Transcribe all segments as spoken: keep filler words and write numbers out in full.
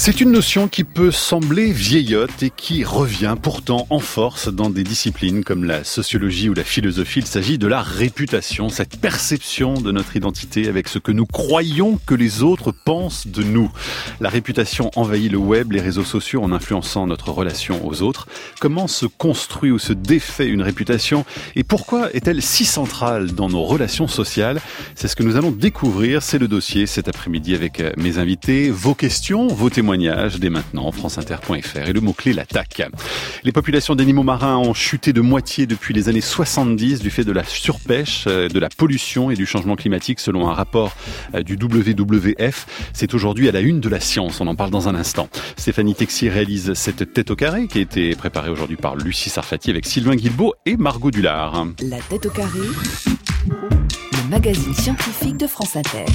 C'est une notion qui peut sembler vieillotte et qui revient pourtant en force dans des disciplines comme la sociologie ou la philosophie. Il s'agit de la réputation, cette perception de notre identité avec ce que nous croyons que les autres pensent de nous. La réputation envahit le web, les réseaux sociaux en influençant notre relation aux autres. Comment se construit ou se défait une réputation et pourquoi est-elle si centrale dans nos relations sociales? C'est ce que nous allons découvrir, c'est le dossier cet après-midi avec mes invités. Vos questions, vos témoignages dès maintenant, franceinter point f r et le mot-clé l'attaque. Les populations d'animaux marins ont chuté de moitié depuis les années soixante-dix du fait de la surpêche, de la pollution et du changement climatique selon un rapport du W W F. C'est aujourd'hui à la une de la science, on en parle dans un instant. Stéphanie Texier réalise cette tête au carré qui a été préparée aujourd'hui par Lucie Sarfati avec Sylvain Guilbeault et Margot Dullard. La tête au carré, le magazine scientifique de France Inter.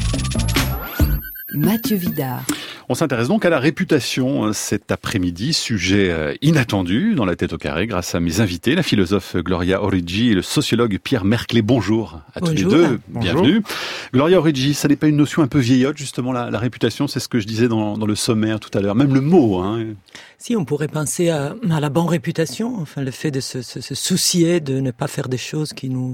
Mathieu Vidard. On s'intéresse donc à la réputation cet après-midi, sujet inattendu dans la tête au carré grâce à mes invités, la philosophe Gloria Origgi et le sociologue Pierre Merclé. Bonjour à tous les deux, Bonjour. Bienvenue. Gloria Origgi, ça n'est pas une notion un peu vieillotte justement la, la réputation, c'est ce que je disais dans, dans le sommaire tout à l'heure, même le mot. Hein. Si, on pourrait penser à, à la bonne réputation, enfin le fait de se, se, se soucier de ne pas faire des choses qui nous...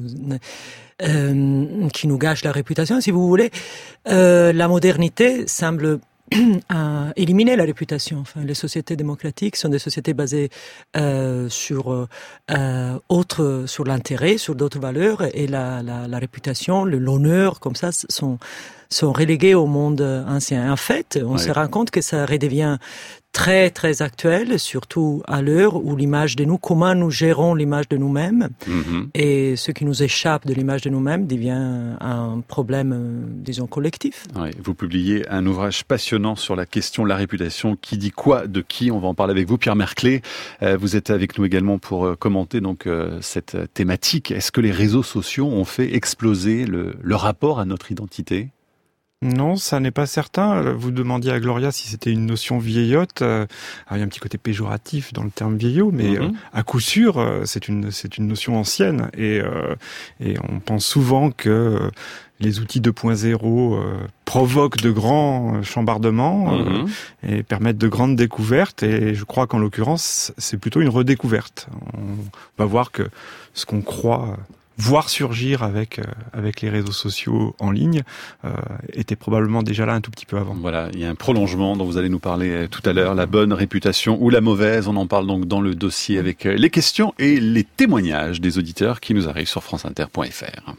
Euh, qui nous gâchent la réputation, si vous voulez. Euh, la modernité semble à éliminer la réputation. Enfin, les sociétés démocratiques sont des sociétés basées euh, sur euh, autre, sur l'intérêt, sur d'autres valeurs, et la, la, la réputation, le, l'honneur, comme ça, sont sont relégués au monde ancien. En fait, on ouais. se rend compte que ça redevient très très actuel, surtout à l'heure où l'image de nous, comment nous gérons l'image de nous-mêmes, mm-hmm. et ce qui nous échappe de l'image de nous-mêmes devient un problème, disons, collectif. Ouais, vous publiez un ouvrage passionnant sur la question de la réputation. Qui dit quoi de qui? On va en parler avec vous, Pierre Merclé. Euh, vous êtes avec nous également pour euh, commenter donc euh, cette thématique. Est-ce que les réseaux sociaux ont fait exploser le, le rapport à notre identité? Non, ça n'est pas certain. Vous demandiez à Gloria si c'était une notion vieillotte. Alors, il y a un petit côté péjoratif dans le terme vieillot, mais mm-hmm. euh, à coup sûr, c'est une c'est une notion ancienne. Et euh, et on pense souvent que les outils deux point zéro euh, provoquent de grands chambardements mm-hmm. euh, et permettent de grandes découvertes. Et je crois qu'en l'occurrence, c'est plutôt une redécouverte. On va voir que ce qu'on croit voir surgir avec euh, avec les réseaux sociaux en ligne euh, était probablement déjà là un tout petit peu avant. Voilà, il y a un prolongement dont vous allez nous parler tout à l'heure, la bonne réputation ou la mauvaise. On en parle donc dans le dossier avec les questions et les témoignages des auditeurs qui nous arrivent sur franceinter point f r.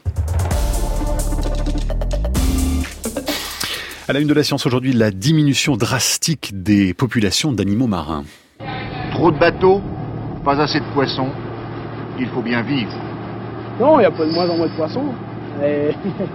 À la une de la science aujourd'hui, la diminution drastique des populations d'animaux marins. Trop de bateaux, pas assez de poissons, il faut bien vivre. Non, il y a pas de moins en moins de poissons. Et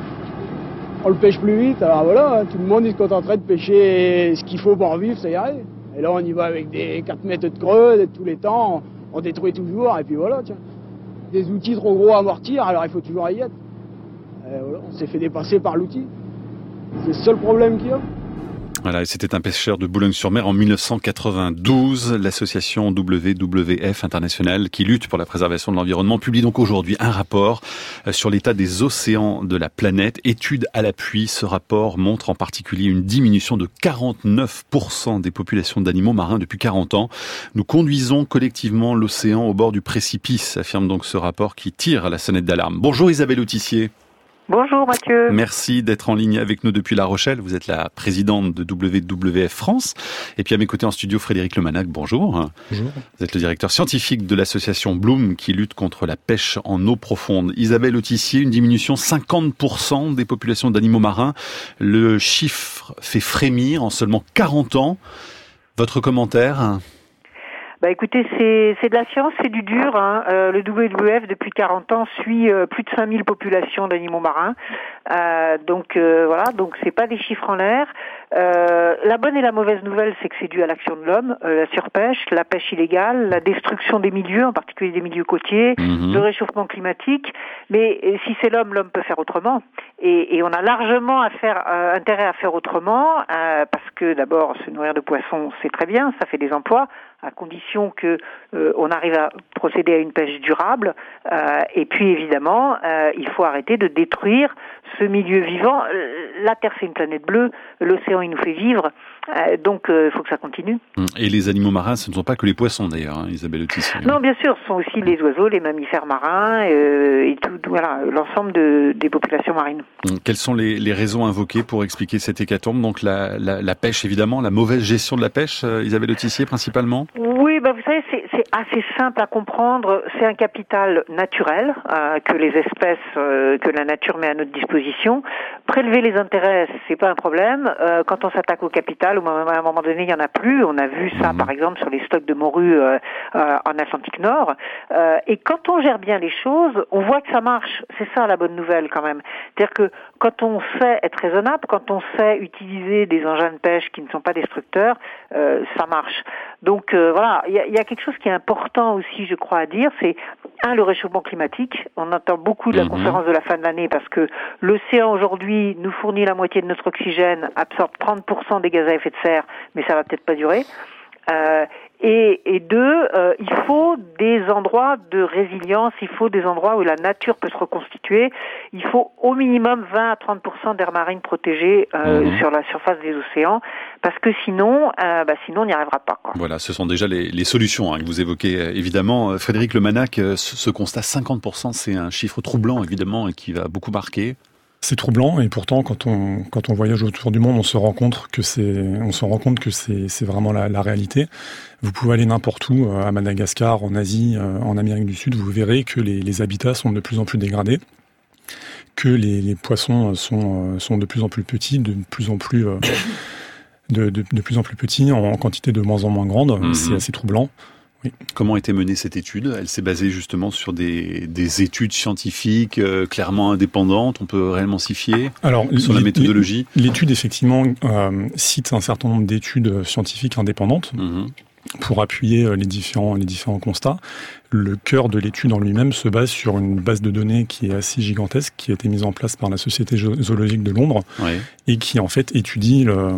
on le pêche plus vite, alors voilà, tout le monde il se contenterait de pêcher ce qu'il faut pour en vivre, ça y arrive. Et là on y va avec des quatre mètres de creux, tous les temps, on détruit toujours, et puis voilà, tiens. Des outils trop gros à amortir, alors il faut toujours y être. Et voilà, on s'est fait dépasser par l'outil. C'est le seul problème qu'il y a. Voilà, et c'était un pêcheur de Boulogne-sur-Mer en mille neuf cent quatre-vingt-douze. L'association W W F internationale qui lutte pour la préservation de l'environnement publie donc aujourd'hui un rapport sur l'état des océans de la planète. Étude à l'appui, ce rapport montre en particulier une diminution de quarante-neuf pour cent des populations d'animaux marins depuis quarante ans. Nous conduisons collectivement l'océan au bord du précipice, affirme donc ce rapport qui tire à la sonnette d'alarme. Bonjour Isabelle Autissier. Bonjour Mathieu. Merci d'être en ligne avec nous depuis La Rochelle. Vous êtes la présidente de W W F France. Et puis à mes côtés en studio, Frédéric Lemanac, bonjour. Bonjour. Vous êtes le directeur scientifique de l'association Bloom qui lutte contre la pêche en eau profonde. Isabelle Autissier, une diminution cinquante pour cent des populations d'animaux marins. Le chiffre fait frémir en seulement quarante ans. Votre commentaire ? Bah écoutez, c'est c'est de la science, c'est du dur. Hein. Euh, le W W F depuis quarante ans suit euh, plus de cinq mille populations d'animaux marins. Euh, donc euh, voilà, donc c'est pas des chiffres en l'air. Euh, la bonne et la mauvaise nouvelle, c'est que c'est dû à l'action de l'homme, euh, la surpêche, la pêche illégale, la destruction des milieux, en particulier des milieux côtiers, mmh. le réchauffement climatique. Mais si c'est l'homme, l'homme peut faire autrement. Et, et on a largement à faire, euh, intérêt à faire autrement, euh, parce que d'abord, se nourrir de poissons, c'est très bien, ça fait des emplois, à condition que euh, on arrive à procéder à une pêche durable. Euh, et puis évidemment, euh, il faut arrêter de détruire ce milieu vivant. La Terre, c'est une planète bleue. L'océan l'océan, il nous fait vivre. Euh, donc, il euh, faut que ça continue. Et les animaux marins, ce ne sont pas que les poissons, d'ailleurs, hein, Isabelle Autissier. Non, bien sûr, ce sont aussi les oiseaux, les mammifères marins, euh, et tout, voilà, l'ensemble de, des populations marines. Quelles sont les, les raisons invoquées pour expliquer cette hécatombe? Donc, la, la, la pêche, évidemment, la mauvaise gestion de la pêche, euh, Isabelle Autissier, principalement? Oui, bah, vous savez, c'est, c'est assez simple à comprendre. C'est un capital naturel euh, que les espèces, euh, que la nature met à notre disposition. Prélever les intérêts, c'est pas un problème. Euh, quand on s'attaque au capital, à un moment donné, il y en a plus. On a vu ça, mmh. par exemple, sur les stocks de morue euh, euh, en Atlantique Nord. Euh, et quand on gère bien les choses, on voit que ça marche. C'est ça la bonne nouvelle, quand même. C'est-à-dire que quand on sait être raisonnable, quand on sait utiliser des engins de pêche qui ne sont pas destructeurs, euh, ça marche. Donc euh, voilà, il y a, y a quelque chose qui est important aussi, je crois, à dire, c'est un, le réchauffement climatique. On entend beaucoup de la mmh. conférence de la fin de l'année parce que l'océan aujourd'hui nous fournit la moitié de notre oxygène, absorbe trente pour cent des gaz à effet de serre, mais ça va peut-être pas durer. Euh, et, et deux, euh, il faut des endroits de résilience, il faut des endroits où la nature peut se reconstituer. Il faut au minimum vingt à trente pour cent d'aires marines protégées euh, mmh. sur la surface des océans, parce que sinon, euh, bah, sinon on n'y arrivera pas, quoi. Voilà, ce sont déjà les, les solutions hein, que vous évoquez. Évidemment, Frédéric Lemanac, ce, ce constat cinquante pour cent, c'est un chiffre troublant, évidemment, et qui va beaucoup marquer. C'est troublant et pourtant quand on quand on voyage autour du monde, on se rend compte que c'est on se rend compte que c'est c'est vraiment la, la réalité. Vous pouvez aller n'importe où, à Madagascar, en Asie, en Amérique du Sud, vous verrez que les, les habitats sont de plus en plus dégradés, que les, les poissons sont sont de plus en plus petits, de plus en plus de de, de plus en plus petits en quantité de moins en moins grande. Mm-hmm. C'est assez troublant. Oui. Comment a été menée cette étude? Elle s'est basée justement sur des, des études scientifiques euh, clairement indépendantes, on peut réellement s'y fier? Alors, sur la méthodologie? L'étude, effectivement, euh, cite un certain nombre d'études scientifiques indépendantes mmh. pour appuyer les différents, les différents constats. Le cœur de l'étude en lui-même se base sur une base de données qui est assez gigantesque, qui a été mise en place par la Société zoologique de Londres, ouais. et qui en fait étudie le...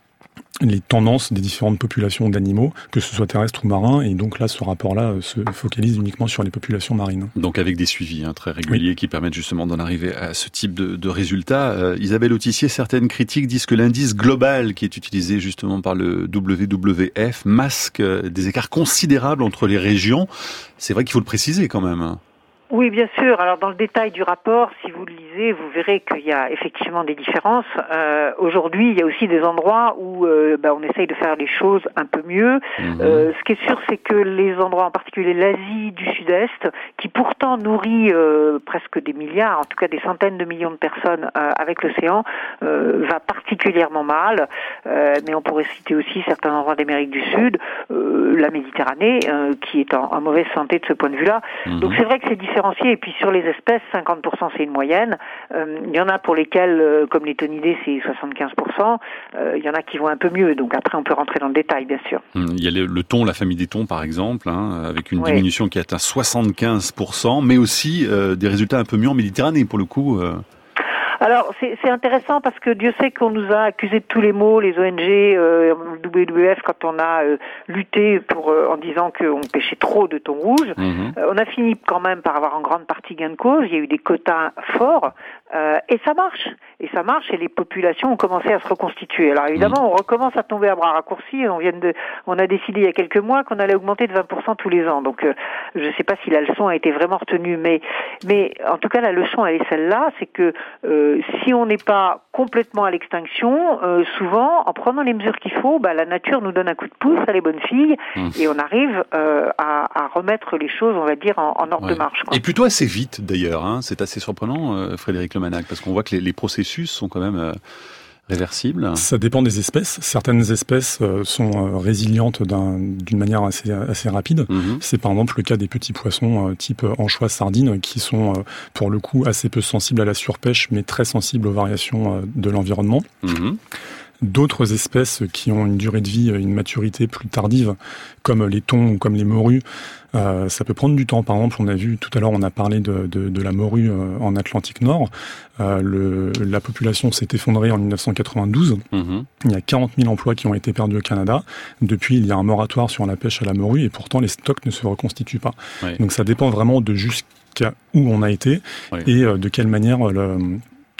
les tendances des différentes populations d'animaux, que ce soit terrestres ou marins, et donc là, ce rapport-là se focalise uniquement sur les populations marines. Donc avec des suivis hein, très réguliers oui. qui permettent justement d'en arriver à ce type de, de résultats. Euh, Isabelle Autissier, certaines critiques disent que l'indice global qui est utilisé justement par le W W F masque des écarts considérables entre les régions. C'est vrai qu'il faut le préciser quand même. Oui, bien sûr. Alors, dans le détail du rapport, si vous le lisez, vous verrez qu'il y a effectivement des différences. Euh, aujourd'hui, il y a aussi des endroits où euh, bah, on essaye de faire les choses un peu mieux. Mmh. Euh, ce qui est sûr, c'est que les endroits, en particulier l'Asie du Sud-Est, qui pourtant nourrit euh, presque des milliards, en tout cas des centaines de millions de personnes euh, avec l'océan, euh, va particulièrement mal. Euh, mais on pourrait citer aussi certains endroits d'Amérique du Sud, euh, la Méditerranée, euh, qui est en, en mauvaise santé de ce point de vue-là. Mmh. Donc, c'est vrai que c'est différent. Et puis sur les espèces, cinquante pour cent c'est une moyenne. Euh, il y en a pour lesquelles, euh, comme les tonidés, c'est soixante-quinze pour cent. Euh, il y en a qui vont un peu mieux. Donc après, on peut rentrer dans le détail, bien sûr. Il y a le, le thon, la famille des thons, par exemple, hein, avec une ouais. diminution qui atteint soixante-quinze pour cent, mais aussi euh, des résultats un peu mieux en Méditerranée, pour le coup. Euh... Alors, c'est, c'est intéressant parce que Dieu sait qu'on nous a accusés de tous les maux, les O N G, euh, le W W F, quand on a euh, lutté pour, euh, en disant qu'on pêchait trop de thon rouge. Mmh. Euh, on a fini quand même par avoir en grande partie gain de cause. Il y a eu des quotas forts euh, et ça marche. Et ça marche et les populations ont commencé à se reconstituer. Alors évidemment, mmh. on recommence à tomber à bras raccourcis. On vient de, on a décidé il y a quelques mois qu'on allait augmenter de vingt pour cent tous les ans. Donc, euh, je ne sais pas si la leçon a été vraiment retenue, mais, mais en tout cas, la leçon, elle est celle-là, c'est que euh, si on n'est pas complètement à l'extinction, euh, souvent, en prenant les mesures qu'il faut, bah, la nature nous donne un coup de pouce à les bonnes filles mmh. et on arrive euh, à, à remettre les choses, on va dire, en, en ordre ouais. de marche. Quoi. Et plutôt assez vite, d'ailleurs. Hein. C'est assez surprenant, euh, Frédéric Lemanac, parce qu'on voit que les, les processus sont quand même euh, réversibles. Ça dépend des espèces. Certaines espèces euh, sont euh, résilientes d'un, d'une manière assez, assez rapide. Mm-hmm. C'est par exemple le cas des petits poissons euh, type anchois, sardines, qui sont euh, pour le coup assez peu sensibles à la surpêche, mais très sensibles aux variations euh, de l'environnement. Mm-hmm. D'autres espèces qui ont une durée de vie, une maturité plus tardive, comme les thons ou comme les morues, euh, ça peut prendre du temps. Par exemple, on a vu tout à l'heure, on a parlé de, de, de la morue euh, en Atlantique Nord. Euh, le, la population s'est effondrée en dix-neuf cent quatre-vingt-douze. Mmh. Il y a quarante mille emplois qui ont été perdus au Canada. Depuis, il y a un moratoire sur la pêche à la morue et pourtant les stocks ne se reconstituent pas. Oui. Donc ça dépend vraiment de jusqu'à où on a été oui. et euh, de quelle manière le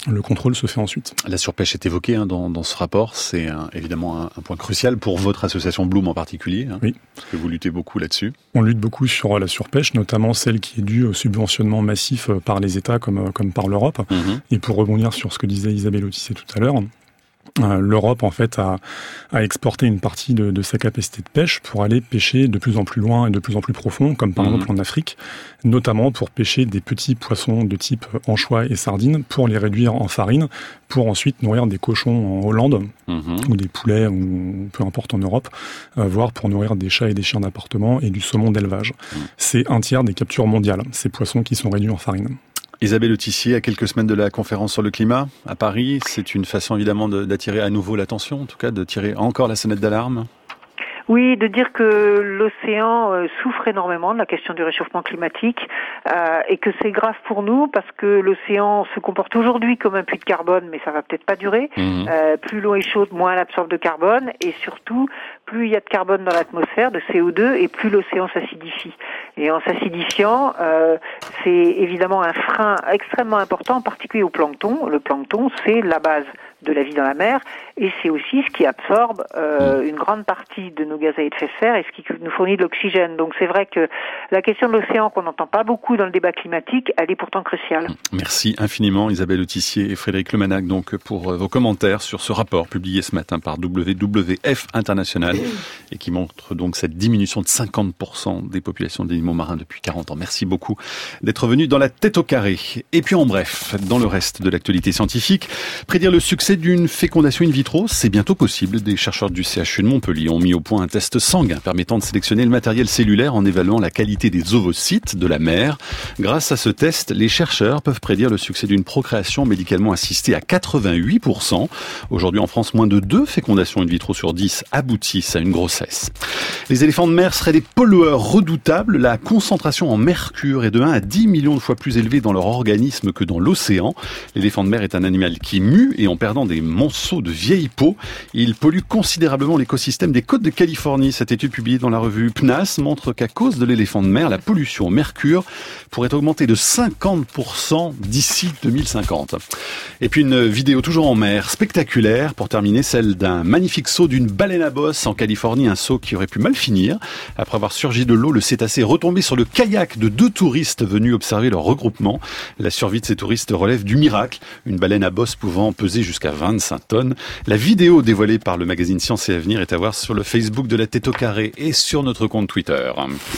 Le contrôle se fait ensuite. La surpêche est évoquée hein, dans, dans ce rapport. C'est un, évidemment un, un point crucial pour votre association Bloom en particulier. Hein, oui. Parce que vous luttez beaucoup là-dessus. On lutte beaucoup sur la surpêche, notamment celle qui est due au subventionnement massif par les États comme, comme par l'Europe. Mmh. Et pour rebondir sur ce que disait Isabelle Autissier tout à l'heure, Euh, l'Europe en fait a, a exporté une partie de, de sa capacité de pêche pour aller pêcher de plus en plus loin et de plus en plus profond, comme par mmh. exemple en Afrique, notamment pour pêcher des petits poissons de type anchois et sardines, pour les réduire en farine, pour ensuite nourrir des cochons en Hollande, mmh. ou des poulets, ou peu importe en Europe, euh, voire pour nourrir des chats et des chiens d'appartement et du saumon d'élevage. Mmh. C'est un tiers des captures mondiales, ces poissons qui sont réduits en farine. Isabelle Autissier, à quelques semaines de la conférence sur le climat à Paris, c'est une façon évidemment de, d'attirer à nouveau l'attention, en tout cas de tirer encore la sonnette d'alarme. Oui, de dire que l'océan euh, souffre énormément de la question du réchauffement climatique euh, et que c'est grave pour nous parce que l'océan se comporte aujourd'hui comme un puits de carbone, mais ça va peut-être pas durer. Mmh. Euh, plus l'eau est chaude, moins elle absorbe de carbone et surtout, plus il y a de carbone dans l'atmosphère, de C O deux, et plus l'océan s'acidifie. Et en s'acidifiant, euh, c'est évidemment un frein extrêmement important, en particulier au plancton. Le plancton, c'est la base de la vie dans la mer, et c'est aussi ce qui absorbe euh, une grande partie de nos gaz à effet de serre et ce qui nous fournit de l'oxygène. Donc c'est vrai que la question de l'océan, qu'on n'entend pas beaucoup dans le débat climatique, elle est pourtant cruciale. Merci infiniment Isabelle Autissier et Frédéric Lemanac donc pour vos commentaires sur ce rapport publié ce matin par W W F International et qui montre donc cette diminution de cinquante pour cent des populations d'animaux marins depuis quarante ans. Merci beaucoup d'être venu dans la tête au carré. Et puis en bref, dans le reste de l'actualité scientifique, prédire le succès d'une fécondation in vitro, c'est bientôt possible. Des chercheurs du C H U de Montpellier ont mis au point un test sanguin permettant de sélectionner le matériel cellulaire en évaluant la qualité des ovocytes de la mère. Grâce à ce test, les chercheurs peuvent prédire le succès d'une procréation médicalement assistée à quatre-vingt-huit pour cent. Aujourd'hui en France, moins de deux fécondations in vitro sur dix aboutissent à une grossesse. Les éléphants de mer seraient des pollueurs redoutables. La concentration en mercure est de un à dix millions de fois plus élevée dans leur organisme que dans l'océan. L'éléphant de mer est un animal qui mue et en perdant des monceaux de vieilles peaux, il pollue considérablement l'écosystème des côtes de Californie. Cette étude publiée dans la revue P N A S montre qu'à cause de l'éléphant de mer, la pollution au mercure pourrait augmenter de cinquante pour cent d'ici deux mille cinquante. Et puis une vidéo toujours en mer, spectaculaire, pour terminer, celle d'un magnifique saut d'une baleine à bosse en Californie, un saut qui aurait pu mal finir. Après avoir surgi de l'eau, le cétacé est retombé sur le kayak de deux touristes venus observer leur regroupement. La survie de ces touristes relève du miracle, une baleine à bosse pouvant peser jusqu'à vingt-cinq tonnes. La vidéo dévoilée par le magazine Science et Avenir est à voir sur le Facebook de la Tête au Carré et sur notre compte Twitter.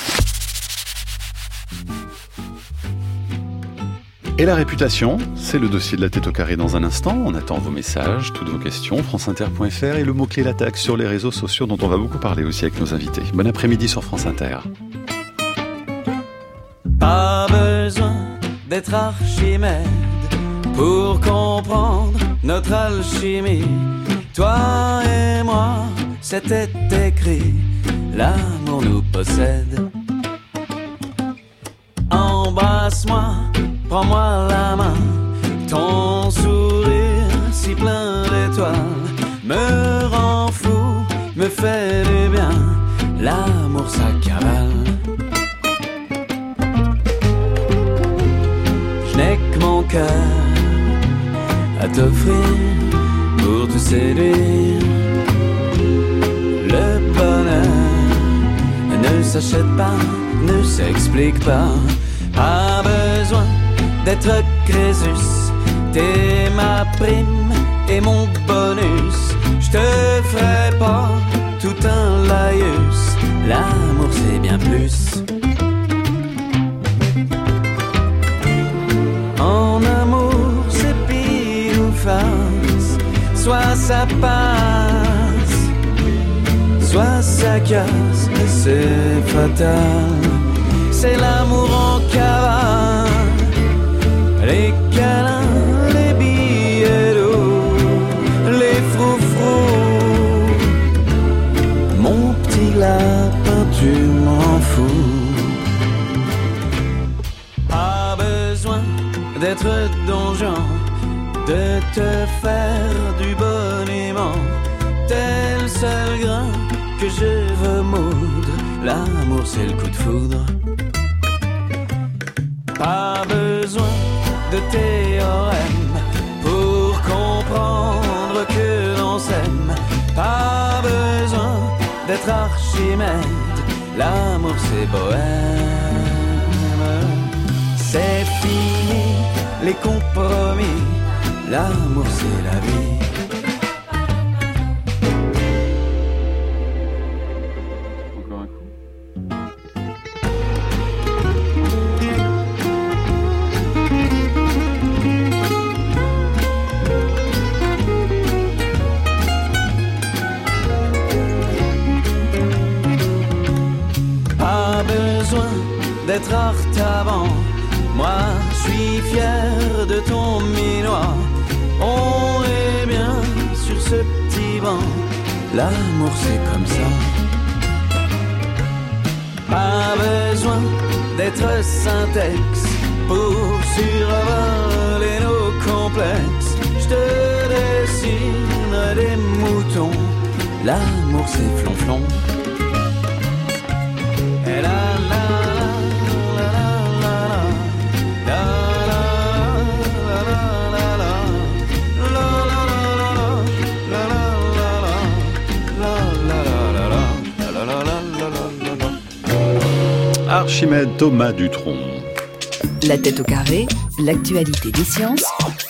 Et la réputation, c'est le dossier de la Tête au Carré dans un instant. On attend vos messages, toutes vos questions, franceinter point f r et le mot-clé l'attaque sur les réseaux sociaux dont on va beaucoup parler aussi avec nos invités. Bon après-midi sur France Inter. Pas besoin d'être Archimède pour comprendre notre alchimie. Toi et moi, c'était écrit, l'amour nous possède. Embrasse-moi, prends-moi la main, ton sourire si plein d'étoiles me rend fou, me fait du bien, l'amour ça cavale. Je n'ai que mon cœur à t'offrir pour te séduire. Le bonheur ne s'achète pas, ne s'explique pas. Pas besoin d'être Crésus, t'es ma prime et mon bonus. Je te ferai pas tout un laïus, l'amour c'est bien plus. En amour c'est pile ou face, soit ça passe, soit ça casse et c'est fatal. C'est l'amour en cavale, les câlins, les billets d'eau, les froufrous. Mon petit lapin, tu m'en fous. Pas besoin d'être donjon, de te faire du boniment. T'es le seul grain que je veux moudre, l'amour c'est le coup de foudre. Pas besoin de théorème pour d'être Archimède, l'amour c'est bohème. C'est fini les compromis, l'amour c'est la vie. D'être artavant, moi je suis fier de ton minois. On est bien sur ce petit banc, l'amour c'est comme ça. Pas besoin d'être syntaxe pour survoler nos complexes. Je te dessine des moutons, l'amour c'est flonflon. Et là, là, Archimède Thomas Dutronc. La tête au carré, l'actualité des sciences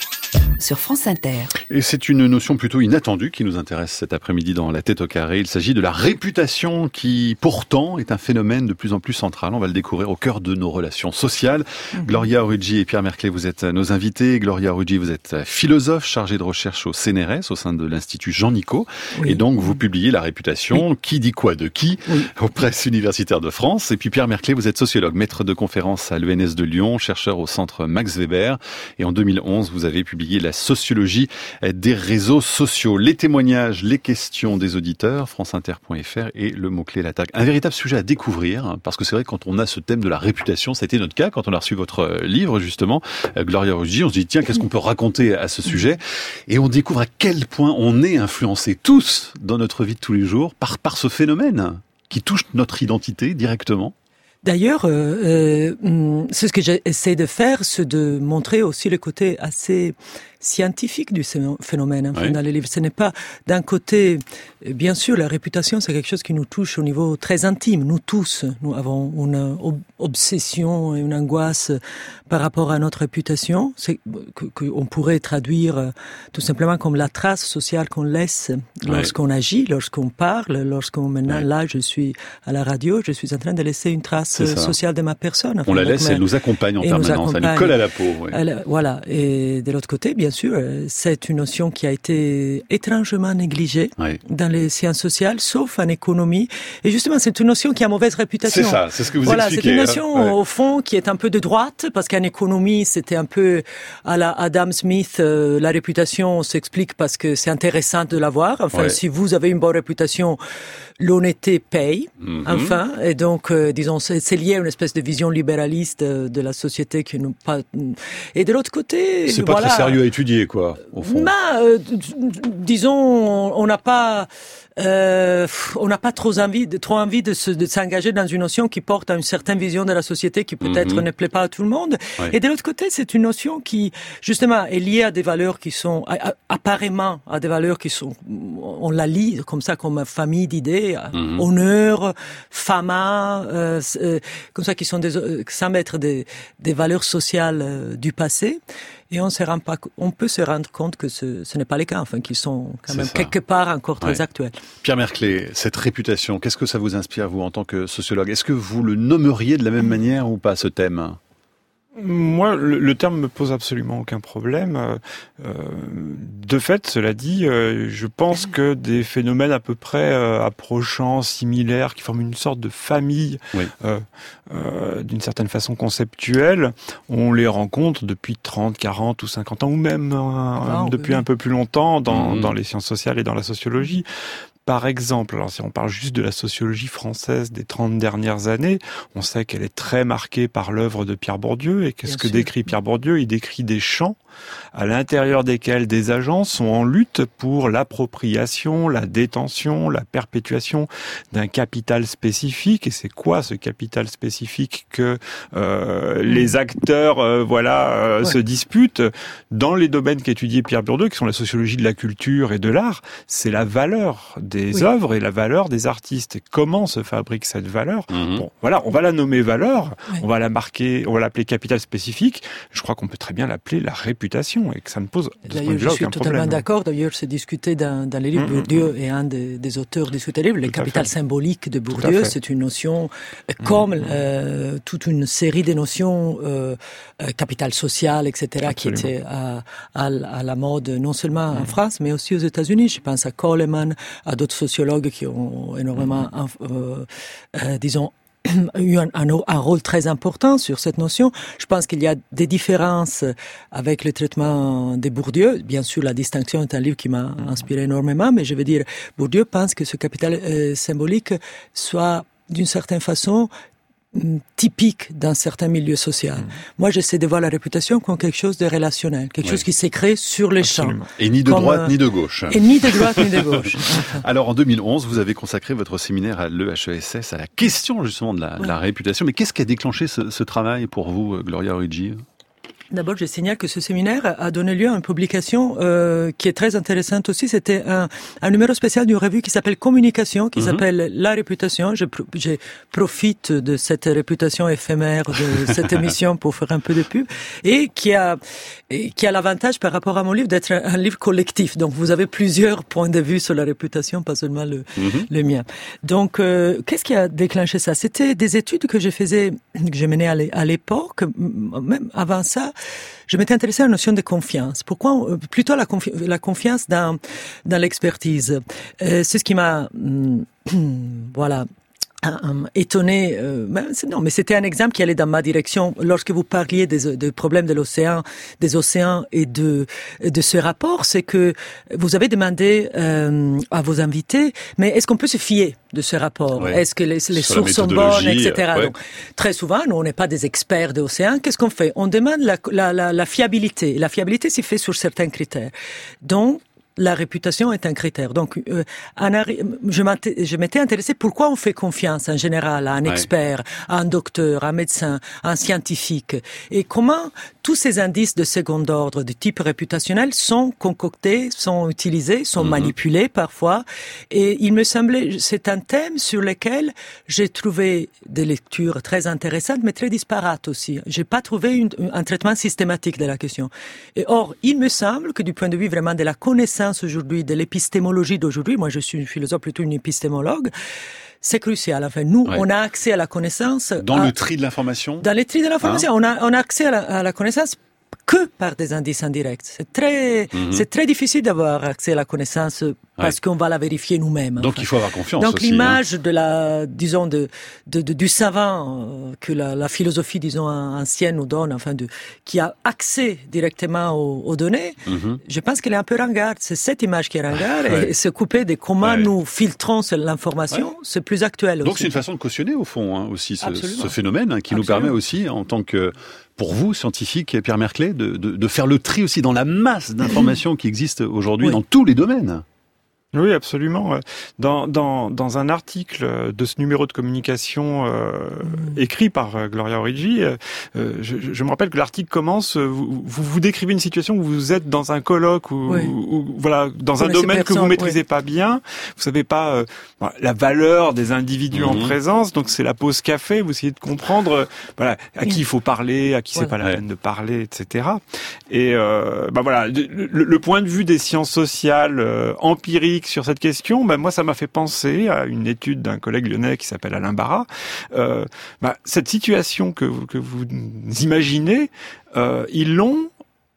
sur France Inter. Et c'est une notion plutôt inattendue qui nous intéresse cet après-midi dans La tête au carré. Il s'agit de la réputation qui, pourtant, est un phénomène de plus en plus central. On va le découvrir au cœur de nos relations sociales. Mmh. Gloria Oruggi et Pierre Merclé, vous êtes nos invités. Gloria Oruggi, vous êtes philosophe, chargée de recherche au C N R S, au sein de l'Institut Jean-Nicot. Oui. Et donc, vous publiez La réputation, oui. Qui dit quoi de qui, oui. aux presses universitaires de France. Et puis Pierre Merclé, vous êtes sociologue, maître de conférences à l'E N S de Lyon, chercheur au centre Max Weber. Et en deux mille onze, vous avez publié La sociologie des réseaux sociaux. Les témoignages, les questions des auditeurs, franceinter point f r et le mot-clé la tag. Un véritable sujet à découvrir, parce que c'est vrai que quand on a ce thème de la réputation, ça a été notre cas quand on a reçu votre livre, justement, Gloria Oruggi, on se dit, tiens, qu'est-ce qu'on peut raconter à ce sujet? Et on découvre à quel point on est influencés tous dans notre vie de tous les jours par, par ce phénomène qui touche notre identité directement. D'ailleurs, euh, euh, c'est ce que j'essaie de faire, c'est de montrer aussi le côté assez scientifique du phénomène. Enfin, oui. Dans les livres, ce n'est pas d'un côté, bien sûr, la réputation, c'est quelque chose qui nous touche au niveau très intime. Nous tous, nous avons une obsession et une angoisse par rapport à notre réputation, c'est que qu'on pourrait traduire tout simplement comme la trace sociale qu'on laisse lorsqu'on oui. agit, lorsqu'on parle, lorsqu'on maintenant oui. là, je suis à la radio, je suis en train de laisser une trace sociale de ma personne. Enfin, on la laisse, elle nous accompagne en permanence, elle nous colle à la peau. Oui. Elle, voilà. Et de l'autre côté, bien sûr, c'est une notion qui a été étrangement négligée oui. dans les sciences sociales, sauf en économie. Et justement, c'est une notion qui a mauvaise réputation. C'est ça, c'est ce que vous voilà, expliquez. C'est une notion, hein. ouais. au fond, qui est un peu de droite, parce qu'en économie, c'était un peu à la Adam Smith, euh, la réputation s'explique parce que c'est intéressant de l'avoir. Enfin, ouais. si vous avez une bonne réputation, l'honnêteté paye, mm-hmm. enfin. Et donc, euh, disons, c'est, c'est lié à une espèce de vision libéraliste de, de la société qui nous pas. Et de l'autre côté, c'est voilà, pas très sérieux à étudier, quoi, au fond. Bah, euh, disons, on n'a pas. Euh, on n'a pas trop envie, de, trop envie de, se, de s'engager dans une notion qui porte à une certaine vision de la société qui peut-être mm-hmm. ne plaît pas à tout le monde. Ouais. Et de l'autre côté, c'est une notion qui, justement, est liée à des valeurs qui sont, à, à, apparemment, à des valeurs qui sont, on la lit comme ça, comme famille d'idées, mm-hmm. honneur, fama, euh, euh, comme ça, qui sont des, euh, sans mettre des, des valeurs sociales euh, du passé. Et on se rend pas, on peut se rendre compte que ce, ce n'est pas les cas, enfin, qu'ils sont quand même quelque part encore très ouais. actuels. Pierre Merclé, cette réputation, qu'est-ce que ça vous inspire, vous, en tant que sociologue? Est-ce que vous le nommeriez de la même manière ou pas, ce thème? Moi, le, le terme me pose absolument aucun problème. Euh, de fait, cela dit, euh, je pense que des phénomènes à peu près euh, approchants, similaires, qui forment une sorte de famille, oui. euh, euh, d'une certaine façon conceptuelle, on les rencontre depuis trente, quarante ou cinquante ans, ou même euh, ah, depuis oui. un peu plus longtemps dans, mmh. dans les sciences sociales et dans la sociologie. Par exemple, alors si on parle juste de la sociologie française des trente dernières années, on sait qu'elle est très marquée par l'œuvre de Pierre Bourdieu. Et qu'est-ce Bien que sûr. décrit Pierre Bourdieu? Il décrit des champs à l'intérieur desquels des agents sont en lutte pour l'appropriation, la détention, la perpétuation d'un capital spécifique. Et c'est quoi ce capital spécifique que euh, les acteurs euh, voilà euh, ouais. se disputent dans les domaines qu'étudie Pierre Bourdieu, qui sont la sociologie de la culture et de l'art? C'est la valeur des des oui. œuvres et la valeur des artistes. Et comment se fabrique cette valeur? Mmh. Bon, voilà, on va la nommer valeur, oui. on va la marquer, on va l'appeler capital spécifique. Je crois qu'on peut très bien l'appeler la réputation et que ça ne pose de ce point de D'ailleurs, vue-là je suis aucun totalement problème. d'accord. D'ailleurs, c'est discuté dans, dans les livres. Mmh, Bourdieu mmh. est un des, des auteurs discutés livres. Le Tout à capital fait. symbolique de Tout à Bourdieu, fait. c'est une notion euh, comme Mmh. euh, toute une série de notions, euh, euh, capital social, et cetera, qui Absolument. étaient à, à, à la mode non seulement en France, mais aussi aux États-Unis. Je pense à Coleman, à d'autres sociologues qui ont énormément, euh, euh, disons, eu un, un, un rôle très important sur cette notion. Je pense qu'il y a des différences avec le traitement de Bourdieu. Bien sûr, la distinction est un livre qui m'a inspiré énormément, mais je veux dire, Bourdieu pense que ce capital euh, symbolique soit d'une certaine façon typique d'un certain milieu social. Mmh. Moi, j'essaie de voir la réputation comme quelque chose de relationnel, quelque ouais. chose qui s'est créé sur les Absolument. champs. Et ni de comme, droite euh, ni de gauche. Et ni de droite ni de gauche. Enfin. Alors, en deux mille onze, vous avez consacré votre séminaire à l'E H E S S à la question justement de la, ouais. de la réputation. Mais qu'est-ce qui a déclenché ce, ce travail pour vous, Gloria Origi ? D'abord, je signale que ce séminaire a donné lieu à une publication euh, qui est très intéressante aussi. C'était un, un numéro spécial d'une revue qui s'appelle Communication, qui mm-hmm. s'appelle La Réputation. Je, je profite de cette réputation éphémère de cette émission pour faire un peu de pub, et qui a et qui a l'avantage par rapport à mon livre d'être un, un livre collectif. Donc, vous avez plusieurs points de vue sur la réputation, pas seulement le, mm-hmm. le mien. Donc, euh, qu'est-ce qui a déclenché ça? C'était des études que je faisais, que je menais à l'époque, même avant ça. Je m'étais intéressée à la notion de confiance. Pourquoi plutôt la, confi- la confiance dans dans l'expertise. Euh, c'est ce qui m'a voilà étonné. Euh, non, mais c'était un exemple qui allait dans ma direction. Lorsque vous parliez des, des problèmes de l'océan, des océans et de de ce rapport, c'est que vous avez demandé euh, à vos invités, mais est-ce qu'on peut se fier de ce rapport? Ouais. Est-ce que les, les sources sont bonnes, et cetera. Ouais. Donc, très souvent, nous, on n'est pas des experts de l'océan. Qu'est-ce qu'on fait? On demande la, la, la, la fiabilité. La fiabilité s'y fait sur certains critères. Donc, la réputation est un critère. Donc, euh, je m'étais intéressée pourquoi on fait confiance en général à un expert, ouais. à un docteur, à un médecin, à un scientifique, et comment tous ces indices de second ordre de type réputationnel sont concoctés, sont utilisés, sont mm-hmm. manipulés parfois. Et il me semblait, c'est un thème sur lequel j'ai trouvé des lectures très intéressantes, mais très disparates aussi. J'ai pas trouvé une, un traitement systématique de la question. Et or, il me semble que du point de vue vraiment de la connaissance aujourd'hui, de l'épistémologie d'aujourd'hui, moi je suis une philosophe, plutôt une épistémologue, c'est crucial. Enfin, nous, ouais. on a accès à la connaissance... Dans à, le tri de l'information Dans le tri de l'information. Hein? On, a, on a accès à la, à la connaissance que par des indices indirects. C'est très, mm-hmm. c'est très difficile d'avoir accès à la connaissance parce ouais. qu'on va la vérifier nous-mêmes. Donc enfin. il faut avoir confiance Donc aussi, l'image hein. de la, disons, de, de, de du savant euh, que la, la philosophie, disons, ancienne nous donne, enfin, de, qui a accès directement aux, aux données, mm-hmm. je pense qu'elle est un peu ringarde. C'est cette image qui est ringarde ouais. et se couper de comment ouais. nous filtrons l'information, ouais. c'est plus actuel. Donc aussi. c'est une façon de cautionner au fond hein, aussi ce, ce phénomène hein, qui Absolument. nous permet aussi en tant que pour vous, scientifique, Pierre Merclé, de, de, de faire le tri aussi dans la masse d'informations qui existent aujourd'hui oui. dans tous les domaines. Oui, absolument. Dans, dans, dans un article de ce numéro de communication euh, mmh. écrit par euh, Gloria Origi, euh, je, je me rappelle que l'article commence, vous, vous vous décrivez une situation où vous êtes dans un colloque, ou oui. voilà, dans vous un domaine personne, que vous maîtrisez oui. pas bien, vous savez pas euh, la valeur des individus mmh. en présence, donc c'est la pause café, vous essayez de comprendre euh, voilà, à qui il faut parler, à qui voilà. c'est pas la ouais. peine de parler, et cetera. Et euh, bah voilà, le, le point de vue des sciences sociales euh, empiriques sur cette question, ben moi ça m'a fait penser à une étude d'un collègue lyonnais qui s'appelle Alain Barra. Euh, ben, cette situation que, que vous imaginez, euh, ils l'ont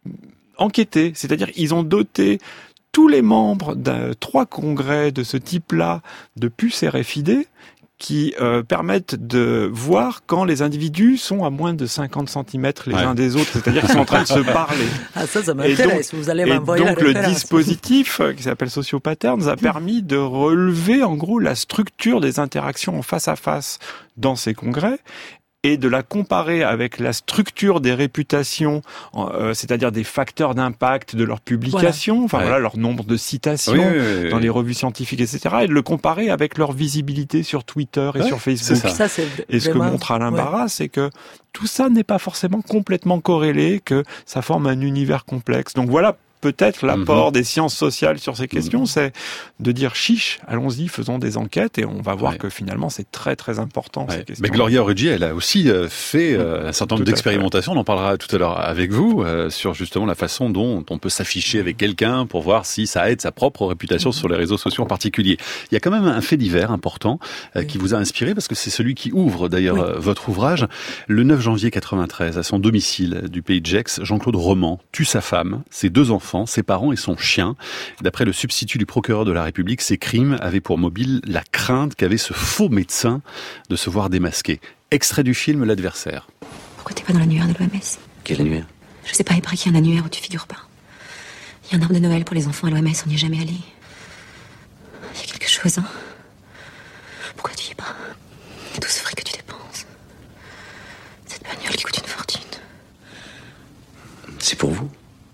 enquêté, c'est-à-dire ils ont doté tous les membres de trois congrès de ce type-là de puces R F I D qui euh, permettent de voir quand les individus sont à moins de cinquante centimètres les ouais. uns des autres, c'est-à-dire qu'ils sont en train de se parler. Ah ça, ça m'intéresse, vous allez m'envoyer la référence. Et donc le dispositif, qui s'appelle Sociopatterns, a permis de relever en gros la structure des interactions en face à face dans ces congrès, et de la comparer avec la structure des réputations, euh, c'est-à-dire des facteurs d'impact de leur publication, voilà. enfin ouais. voilà leur nombre de citations oui, oui, oui, dans oui. les revues scientifiques, et cetera, et de le comparer avec leur visibilité sur Twitter et ouais, sur Facebook. Ça. Ça, c'est et ce vraiment... que montre Alain ouais. Barra, c'est que tout ça n'est pas forcément complètement corrélé, que ça forme un univers complexe. Donc voilà peut-être l'apport mmh. des sciences sociales sur ces questions, mmh. c'est de dire chiche, allons-y, faisons des enquêtes et on va voir ouais. que finalement c'est très très important ouais. ces questions. Mais Gloria Origgi, elle a aussi fait euh, un certain nombre d'expérimentations, on en parlera tout à l'heure avec vous, euh, sur justement la façon dont on peut s'afficher avec quelqu'un pour voir si ça aide sa propre réputation mmh. sur les réseaux sociaux en particulier. Il y a quand même un fait divers important euh, oui. qui vous a inspiré, parce que c'est celui qui ouvre d'ailleurs oui. euh, votre ouvrage. Le neuf janvier quatre-vingt-treize, à son domicile du pays de Gex, Jean-Claude Roman tue sa femme, ses deux enfants, ses parents et son chien. D'après le substitut du procureur de la République, ces crimes avaient pour mobile la crainte qu'avait ce faux médecin de se voir démasqué. Extrait du film L'Adversaire. Pourquoi t'es pas dans l'annuaire de l'O M S ? Quel annuaire ? Je sais pas, il paraît qu'il y a un annuaire où tu figures pas. Il y a un arbre de Noël pour les enfants à l'O M S, on n'y est jamais allé. Il y a quelque chose, hein ? Pourquoi tu y es pas ? Tout ce fric que tu dépenses. Cette bagnole qui coûte une fortune. C'est pour vous ?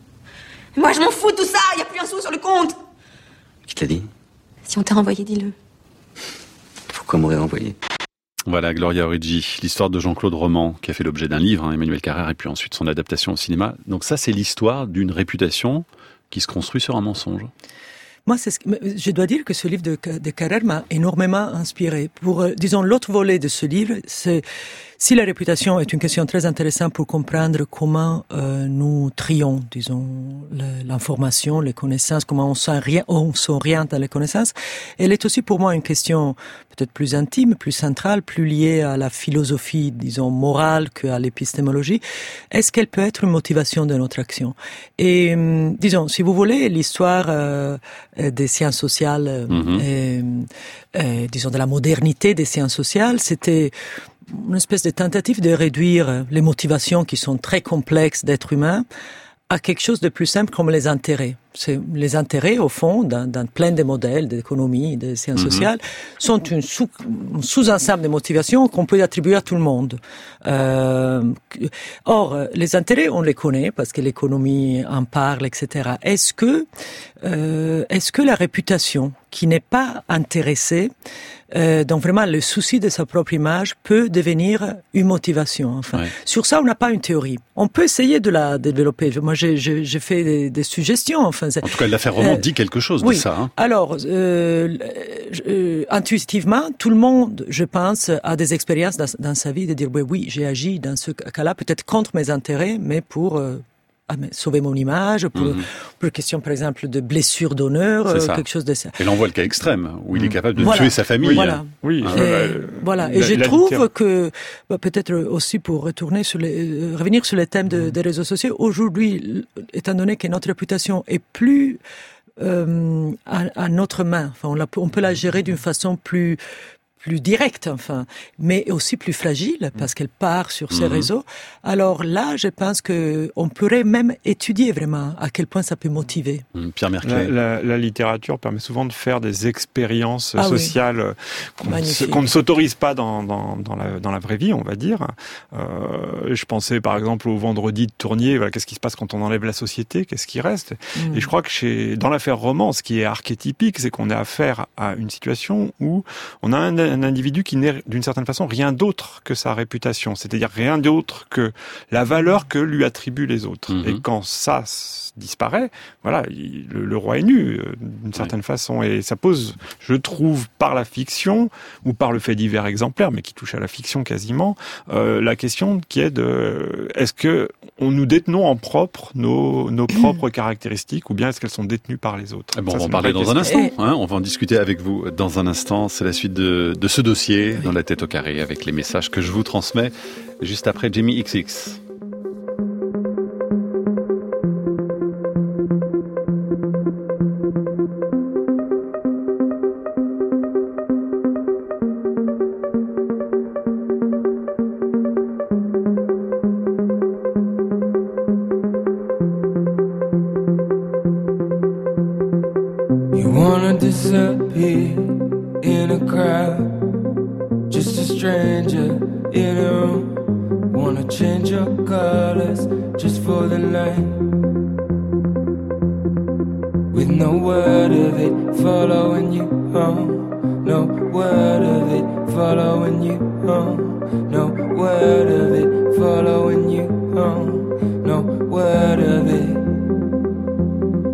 Moi, je m'en fous de tout ça. Il y a plus un sou sur le compte. Qui te l'a dit ? Si on t'a renvoyé, dis-le. Pourquoi m'aurait renvoyé ? Voilà, Gloria Origgi, l'histoire de Jean-Claude Roman, qui a fait l'objet d'un livre, hein, Emmanuel Carrère, et puis ensuite son adaptation au cinéma. Donc ça, c'est l'histoire d'une réputation qui se construit sur un mensonge. Moi, c'est ce que, je dois dire que ce livre de, de Carrère m'a énormément inspiré. Pour, euh, disons, l'autre volet de ce livre, c'est si la réputation est une question très intéressante pour comprendre comment euh, nous trions, disons, le, l'information, les connaissances, comment on s'orient, on s'oriente à les connaissances. Elle est aussi pour moi une question peut-être plus intime, plus centrale, plus liée à la philosophie, disons, morale qu'à l'épistémologie. Est-ce qu'elle peut être une motivation de notre action ? Et, euh, disons, si vous voulez, l'histoire euh, des sciences sociales, euh, mm-hmm. et, et, disons, de la modernité des sciences sociales, c'était une espèce de tentative de réduire les motivations qui sont très complexes d'êtres humains à quelque chose de plus simple comme les intérêts. C'est, les intérêts, au fond, dans, dans plein de modèles d'économie, de sciences mm-hmm. sociales, sont une sous, un sous-ensemble de motivations qu'on peut attribuer à tout le monde. Euh, or, les intérêts, on les connaît parce que l'économie en parle, et cetera. Est-ce que, euh, est-ce que la réputation, qui n'est pas intéressée, euh, donc vraiment le souci de sa propre image, peut devenir une motivation. Enfin, ouais. Sur ça, on n'a pas une théorie. On peut essayer de la développer. Moi, j'ai, j'ai, j'ai fait des, des suggestions. Enfin, en tout cas, l'affaire Roman euh, dit quelque chose oui. de ça. Hein. Alors, euh, euh, intuitivement, tout le monde, je pense, a des expériences dans, dans sa vie de dire oui, oui, j'ai agi dans ce cas-là, peut-être contre mes intérêts, mais pour euh, Ah, mais sauver mon image, pour, mmh. pour question, par exemple, de blessure d'honneur, euh, quelque chose de ça. Et là, on voit le cas extrême, où il est capable de voilà. tuer sa famille. Voilà. Oui. Et, euh, voilà. Et la, je la trouve littér... que, bah, peut-être aussi pour retourner sur les, euh, revenir sur les thèmes de, mmh. des réseaux sociaux, aujourd'hui, étant donné que notre réputation est plus, euh, à, à notre main, enfin, on, la, on peut la gérer d'une façon plus, plus directe, enfin, mais aussi plus fragile parce qu'elle part sur ces mmh. réseaux. Alors là, je pense que on pourrait même étudier vraiment à quel point ça peut motiver. Mmh. Pierre Merclay. La, la, la littérature permet souvent de faire des expériences ah, sociales oui. qu'on, se, qu'on ne s'autorise pas dans, dans, dans, la, dans la vraie vie, on va dire. Euh, je pensais par exemple au vendredi de Tournier. Voilà, qu'est-ce qui se passe quand on enlève la société ? Qu'est-ce qui reste ? mmh. Et je crois que chez, dans l'affaire Roman, ce qui est archétypique, c'est qu'on a affaire à une situation où on a un un individu qui n'est d'une certaine façon rien d'autre que sa réputation, c'est-à-dire rien d'autre que la valeur que lui attribuent les autres. Mmh. Et quand ça disparaît, voilà, il, le, le roi est nu d'une certaine ouais. façon, et ça pose, je trouve, par la fiction ou par le fait divers exemplaire, mais qui touche à la fiction quasiment, euh, la question qui est de est-ce que on nous détenons en propre nos, nos propres caractéristiques, ou bien est-ce qu'elles sont détenues par les autres ? Bon, ça, on va en parler dans un instant. Hein, on va en discuter avec vous dans un instant. C'est la suite de, de ce dossier dans la tête au carré avec les messages que je vous transmets juste après Jamie X X. You wanna disappear in a crowd, just a stranger in a room. Wanna change your colors just for the night, with no word of it following you home. No word of it following you home. No word of it following you home. No word of it.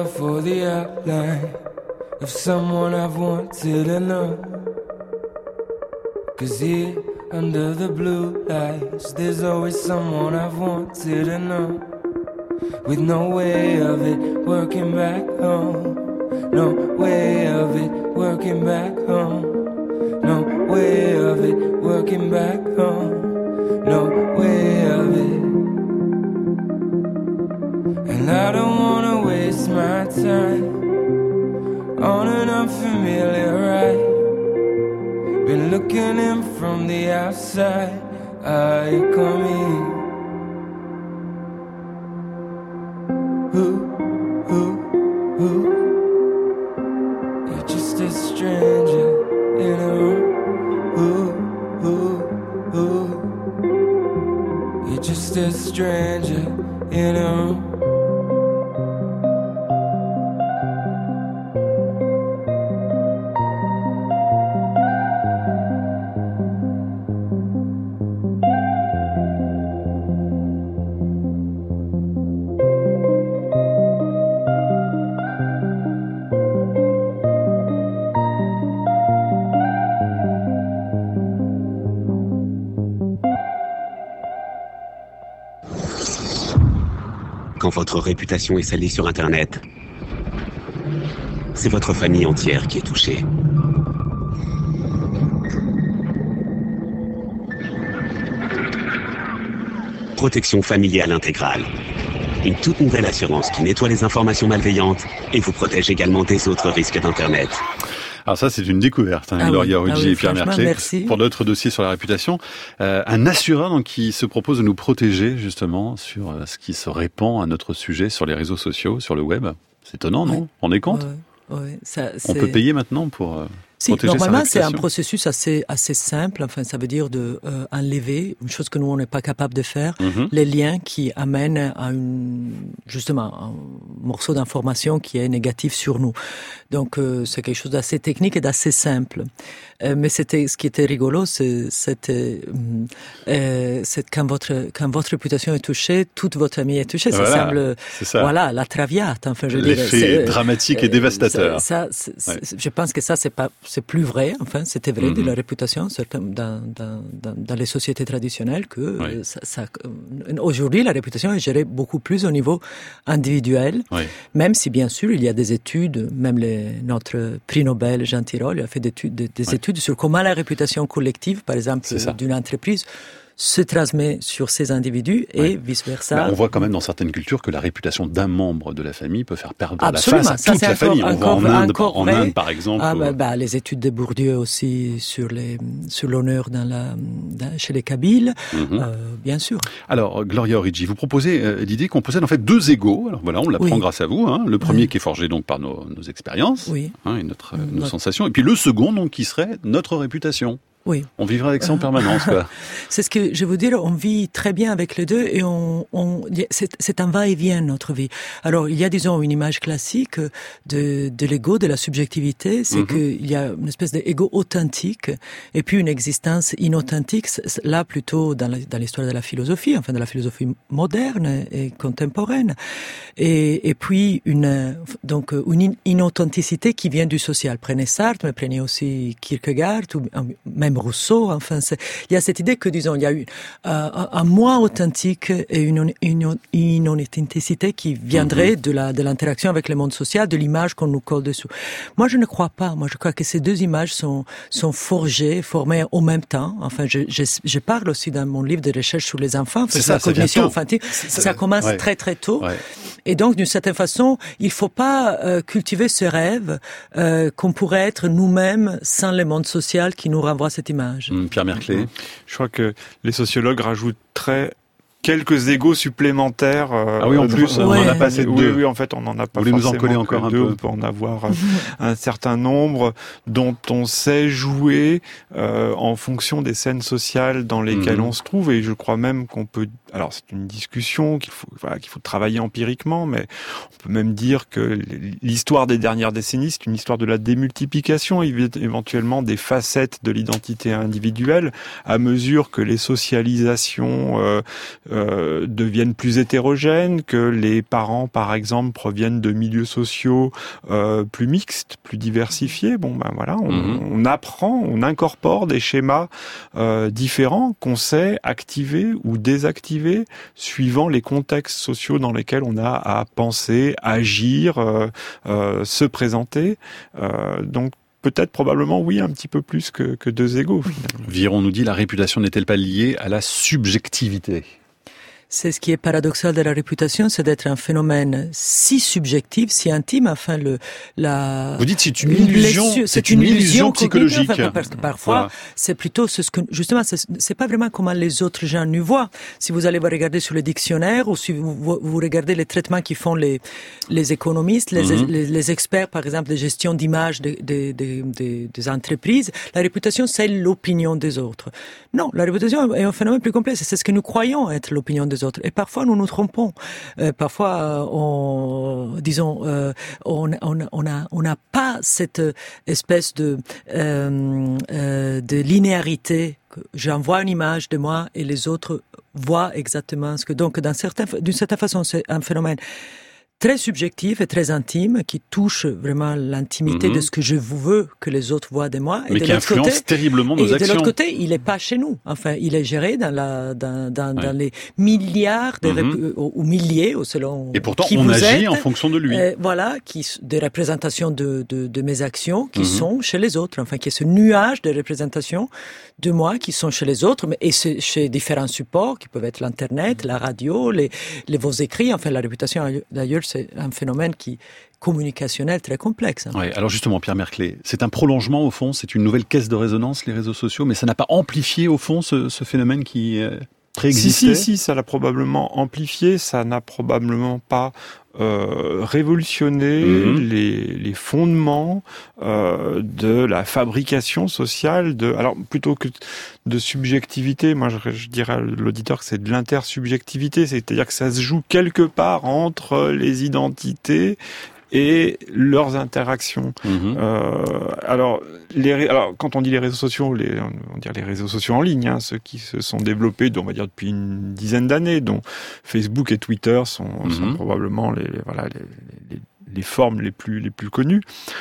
for the outline of someone I've wanted to know. 'Cause here under the blue lights, there's always someone I've wanted to know. With no way of it working back home. No way of it working back home. No way of it working back home. No way of it. And I don't wanna waste my time on an unfamiliar ride. Been looking in from the outside. Are you coming? Who, who, who? You're just a stranger in a room. Who, who, who? You're just a stranger in a room. Quand votre réputation est salie sur Internet, c'est votre famille entière qui est touchée. Protection familiale intégrale. Une toute nouvelle assurance qui nettoie les informations malveillantes et vous protège également des autres risques d'Internet. Alors ça, c'est une découverte, hein, ah Gloria oui, Origi ah oui, et Pierre Merclé. Merci. Pour d'autres dossiers sur la réputation, euh, un assureur donc, qui se propose de nous protéger justement sur euh, ce qui se répand à notre sujet sur les réseaux sociaux, sur le web. C'est étonnant, non? Ouais. On est compte ouais, ouais, ça, On peut payer maintenant pour... Euh... Si, normalement, c'est un processus assez assez simple. Enfin, ça veut dire de euh, enlever une chose que nous on n'est pas capable de faire, mm-hmm. les liens qui amènent à une justement un morceau d'information qui est négatif sur nous. Donc, euh, c'est quelque chose d'assez technique et d'assez simple. Euh, mais c'était ce qui était rigolo, c'est c'était euh, c'est quand votre quand votre réputation est touchée, toute votre famille est touchée. Voilà, ça semble c'est ça. Voilà la Traviate. Enfin, je l'effet dirais, dramatique et dévastateur. Ça, ça c'est, ouais. Je pense que ça c'est pas c'est plus vrai, enfin, c'était vrai mm-hmm. de la réputation dans, dans, dans, dans les sociétés traditionnelles que oui. ça, ça, aujourd'hui, la réputation est gérée beaucoup plus au niveau individuel, oui. même si bien sûr, il y a des études, même les, notre prix Nobel, Jean Tirole, a fait des, des, des oui. études sur comment la réputation collective, par exemple, d'une entreprise, se transmet sur ces individus et ouais. vice-versa. Ben, on voit quand même dans certaines cultures que la réputation d'un membre de la famille peut faire perdre Absolument. la face à ça, toute la encore, famille. On encore, voit en Inde, encore en Inde par exemple. Ah, bah, ou... bah, les études de Bourdieu aussi sur les sur l'honneur dans la dans, chez les Kabyles, mm-hmm. euh, bien sûr. Alors Gloria Origi, vous proposez euh, l'idée qu'on possède en fait deux égos. Alors voilà, on l'apprend oui. grâce à vous. Hein. Le premier oui. qui est forgé donc par nos, nos expériences, oui. hein, et notre, euh, nos notre... sensations, et puis le second donc qui serait notre réputation. Oui. On vivra avec ça en permanence, quoi. C'est ce que je veux dire. On vit très bien avec les deux et on, on c'est, c'est un va-et-vient notre vie. Alors il y a disons une image classique de de l'ego, de la subjectivité, c'est mm-hmm. qu'il y a une espèce d'ego authentique et puis une existence inauthentique. Là plutôt dans, la, dans l'histoire de la philosophie, enfin de la philosophie moderne et contemporaine. Et, et puis une donc une inauthenticité qui vient du social. Prenez Sartre, mais prenez aussi Kierkegaard ou même Rousseau, enfin, c'est, il y a cette idée que, disons, il y a eu euh, un moi authentique et une, une, une authenticité qui viendrait mm-hmm. de la de l'interaction avec le monde social, de l'image qu'on nous colle dessous. Moi, je ne crois pas. Moi, je crois que ces deux images sont sont forgées, formées en même temps. Enfin, je je, je parle aussi dans mon livre de recherche sur les enfants, c'est ça, la cognition infantile. Ça, ça commence ouais. très très tôt. Ouais. Et donc, d'une certaine façon, il faut pas euh, cultiver ce rêve euh, qu'on pourrait être nous-mêmes sans le monde social qui nous renvoie cette image. Mmh, Pierre Merclé. Je crois que les sociologues rajouteraient quelques égos supplémentaires. Euh, ah oui, en plus, on ouais. en a passé deux. Oui, oui, en fait, on en a pas. Vous voulez forcément nous en coller encore un deux, peu. On peut en avoir euh, un certain nombre dont on sait jouer euh, en fonction des scènes sociales dans lesquelles mmh. on se trouve. Et je crois même qu'on peut alors c'est une discussion qu'il faut, voilà, qu'il faut travailler empiriquement, mais on peut même dire que l'histoire des dernières décennies, c'est une histoire de la démultiplication, éventuellement des facettes de l'identité individuelle, à mesure que les socialisations euh, euh, deviennent plus hétérogènes, que les parents, par exemple, proviennent de milieux sociaux euh, plus mixtes, plus diversifiés. Bon, ben voilà, on, mmh. on apprend, on incorpore des schémas euh, différents qu'on sait activer ou désactiver suivant les contextes sociaux dans lesquels on a à penser, agir, euh, euh, se présenter. Euh, donc peut-être, probablement, oui, un petit peu plus que, que deux égaux, finalement. Viron nous dit, la réputation n'est-elle pas liée à la subjectivité ? C'est ce qui est paradoxal de la réputation, c'est d'être un phénomène si subjectif, si intime, enfin le la. Vous dites c'est une illusion, c'est, c'est une, une illusion psychologique. Enfin, parce que parfois, voilà. c'est plutôt ce que justement, c'est, c'est pas vraiment comment les autres gens nous voient. Si vous allez vous regarder sur le dictionnaire ou si vous, vous regardez les traitements qui font les les économistes, les, mm-hmm. les, les experts, par exemple, de gestion d'image des des, des des des entreprises, la réputation c'est l'opinion des autres. Non, la réputation est un phénomène plus complexe. C'est ce que nous croyons être l'opinion des autres. Et parfois, nous nous trompons. Euh, parfois, euh, on, disons, euh, on, on, on a, on n'a pas cette espèce de, euh, euh, de linéarité. J'envoie une image de moi et les autres voient exactement ce que. Donc, d'un certain, d'une certaine façon, c'est un phénomène très subjectif et très intime, qui touche vraiment l'intimité mmh. de ce que je veux que les autres voient de moi. Et mais de qui influence côté, terriblement nos et actions. Et de l'autre côté, il est pas chez nous. Enfin, il est géré dans la, dans, dans, ouais. dans les milliards de mmh. rép- ou milliers, ou selon et pourtant, qui on vous agit êtes, en fonction de lui. Euh, voilà, qui, des représentations de, de, de mes actions qui mmh. sont chez les autres. Enfin, qui est ce nuage de représentations de moi qui sont chez les autres, mais et c'est chez différents supports qui peuvent être l'internet, la radio, les, les vos écrits. Enfin, la réputation, d'ailleurs, c'est un phénomène qui communicationnel très complexe. Hein. Ouais, alors justement, Pierre Merclé, c'est un prolongement au fond, c'est une nouvelle caisse de résonance, les réseaux sociaux, mais ça n'a pas amplifié au fond ce, ce phénomène qui euh, préexistait. Si, si, si, ça l'a probablement amplifié, ça n'a probablement pas Euh, révolutionner mmh. les, les fondements euh, de la fabrication sociale. De, alors plutôt que de subjectivité, moi je, je dirais à l'auditeur que c'est de l'intersubjectivité, c'est-à-dire que ça se joue quelque part entre les identités et leurs interactions. Mmh. Euh, alors, les, alors, quand on dit les réseaux sociaux, les, on va dire les réseaux sociaux en ligne, hein, ceux qui se sont développés, on va dire depuis une dizaine d'années, dont Facebook et Twitter sont, mmh. sont probablement les, les voilà les, les les formes les plus les plus connues.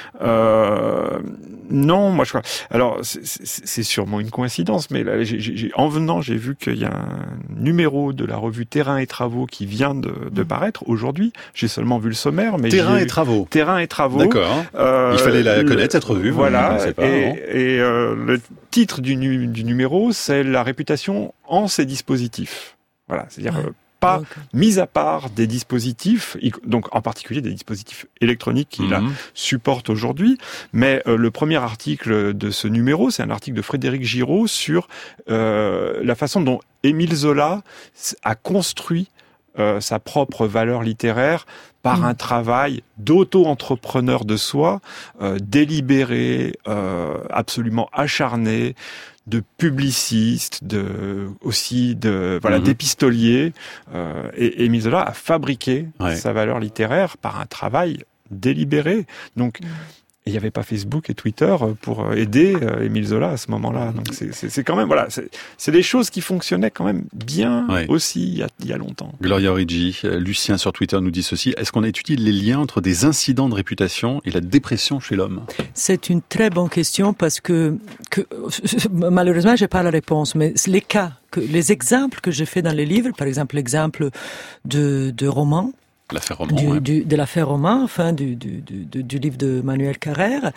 Euh, non, moi je crois. Alors c'est, c'est, c'est sûrement une coïncidence, mais là, j'ai, j'ai, en venant, j'ai vu qu'il y a un numéro de la revue Terrain et Travaux qui vient de, de paraître aujourd'hui. J'ai seulement vu le sommaire, mais Terrain j'ai et Travaux. Terrain et Travaux. D'accord. Euh, Il fallait la connaître, cette revue. Voilà. Pas, et et euh, le titre du, du numéro, c'est la réputation en ces dispositifs. Voilà, c'est-à-dire. Ouais. Pas okay. mis à part des dispositifs, donc en particulier des dispositifs électroniques qui mmh. la supportent aujourd'hui. Mais euh, le premier article de ce numéro, c'est un article de Frédéric Giraud sur euh, la façon dont Émile Zola a construit euh, sa propre valeur littéraire par mmh. un travail d'auto-entrepreneur de soi, euh, délibéré, euh, absolument acharné, de publicistes, de aussi de voilà mmh. d'épistoliers. Euh, et Émile Zola a fabriqué ouais. sa valeur littéraire par un travail délibéré. Donc, mmh. il n'y avait pas Facebook et Twitter pour aider Émile Zola à ce moment-là. Donc c'est, c'est, c'est quand même voilà, c'est, c'est des choses qui fonctionnaient quand même bien ouais. aussi il y a, il y a longtemps. Gloria Origi, Lucien sur Twitter nous dit ceci. Est-ce qu'on a étudié les liens entre des incidents de réputation et la dépression chez l'homme ? C'est une très bonne question parce que, que malheureusement j'ai pas la réponse, mais les cas, que, les exemples que j'ai fait dans les livres, par exemple l'exemple de, de romans. L'affaire Roman, du, ouais. du, de l'affaire Roman, enfin du, du, du, du livre de Manuel Carrère.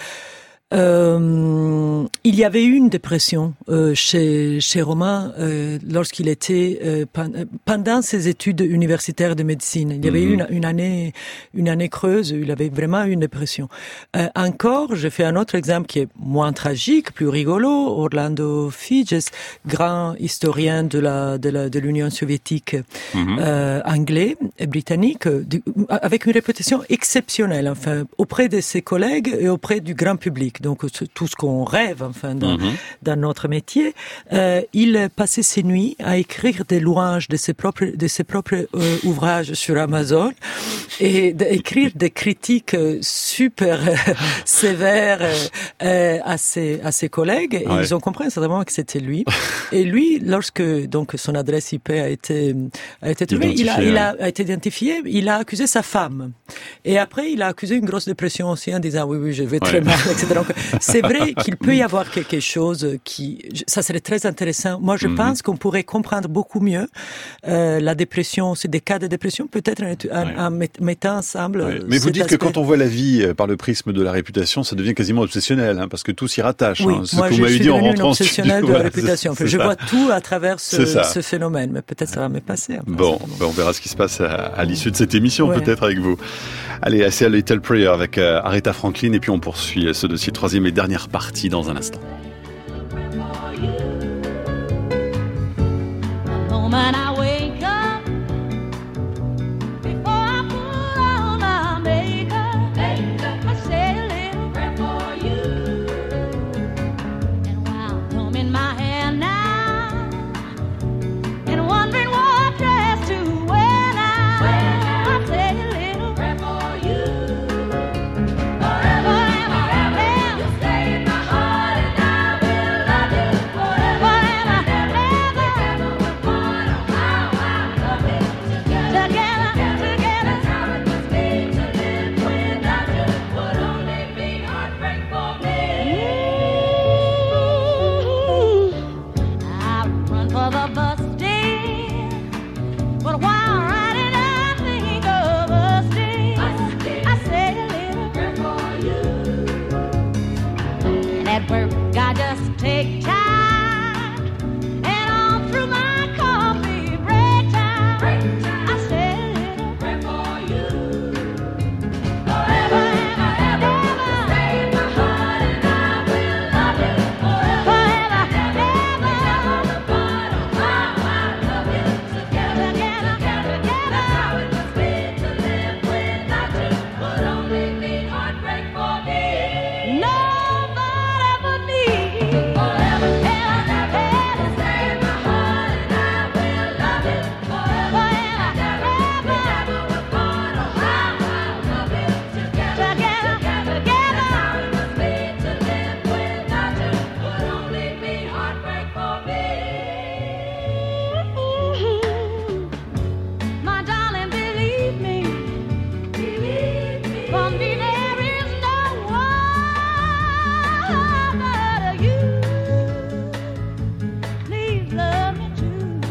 Euh, il y avait eu une dépression euh, chez chez Romain euh, lorsqu'il était euh, pendant ses études universitaires de médecine. Il y avait eu mm-hmm. une, une année une année creuse. Il avait vraiment eu une dépression. Euh, encore, j'ai fait un autre exemple qui est moins tragique, plus rigolo. Orlando Figes, grand historien de la de la de l'Union soviétique mm-hmm. euh, anglais et britannique, de, avec une réputation exceptionnelle, enfin auprès de ses collègues et auprès du grand public. avec donc tout ce qu'on rêve, enfin, dans, Mhm. dans notre métier, euh, il passait ses nuits à écrire des louanges de ses propres, de ses propres euh, ouvrages sur Amazon et d'écrire des critiques euh, super euh, sévères euh, euh, à ses à ses collègues. Et Ouais. ils ont compris certainement que c'était lui. Et lui, lorsque donc son adresse I P a été a été trouvée, il a Identifié, il a, a été identifié. Il a accusé sa femme. Et après, il a accusé une grosse dépression aussi en disant oui oui je vais très Ouais. mal, et cetera. Donc c'est vrai qu'il peut y avoir quelque chose qui, ça serait très intéressant. Moi, je Mhm. pense qu'on pourrait comprendre beaucoup mieux euh, la dépression, c'est des cas de dépression, peut-être en, en, Ouais. en met- mettant ensemble. Ouais. euh, Mais vous cet dites que aspect. quand on voit la vie euh, par le prisme de la réputation, ça devient quasiment obsessionnel, hein, parce que tout s'y rattache. Oui, hein. C'est ce moi que vous je m'avez suis dit en devenue une rentrant en studio. obsessionnelle de la Voilà, réputation. c'est- Enfin, je c'est vois ça. tout à travers ce, C'est ça. ce phénomène, mais peut-être ça va me passer. Enfin, Bon, c'est- ben on verra ce qui se passe à, à l'issue de cette émission, Ouais. peut-être avec vous. Allez, assez à Little Prayer avec euh, Aretha Franklin, et puis on poursuit ce dossier troisième et dernière partie dans un instant. Moment I wake up, before I put on my makeup, I say a little prayer for you. And while I'm combing my hair now, and wondering what dress to wear now, I say a little prayer for you. Forever and forever, you stay in my heart, and I will love you forever and ever. I just take time, and all through my coffee break time, I say a little prayer for you. Forever and ever, stay in my heart, and I will love you forever and ever. The bottom, how I love you together, together, together. That's how it must be to live without you. Would only mean heartbreak for me. Nobody but me. Forever and ever, stay in my heart, and I will love you forever and ever. We never were part of how I love you together, together, together. That's how it must be to live without you. Would only mean heartbreak for me. My darling, believe me, believe me. For me there is no one but you. Please love me too.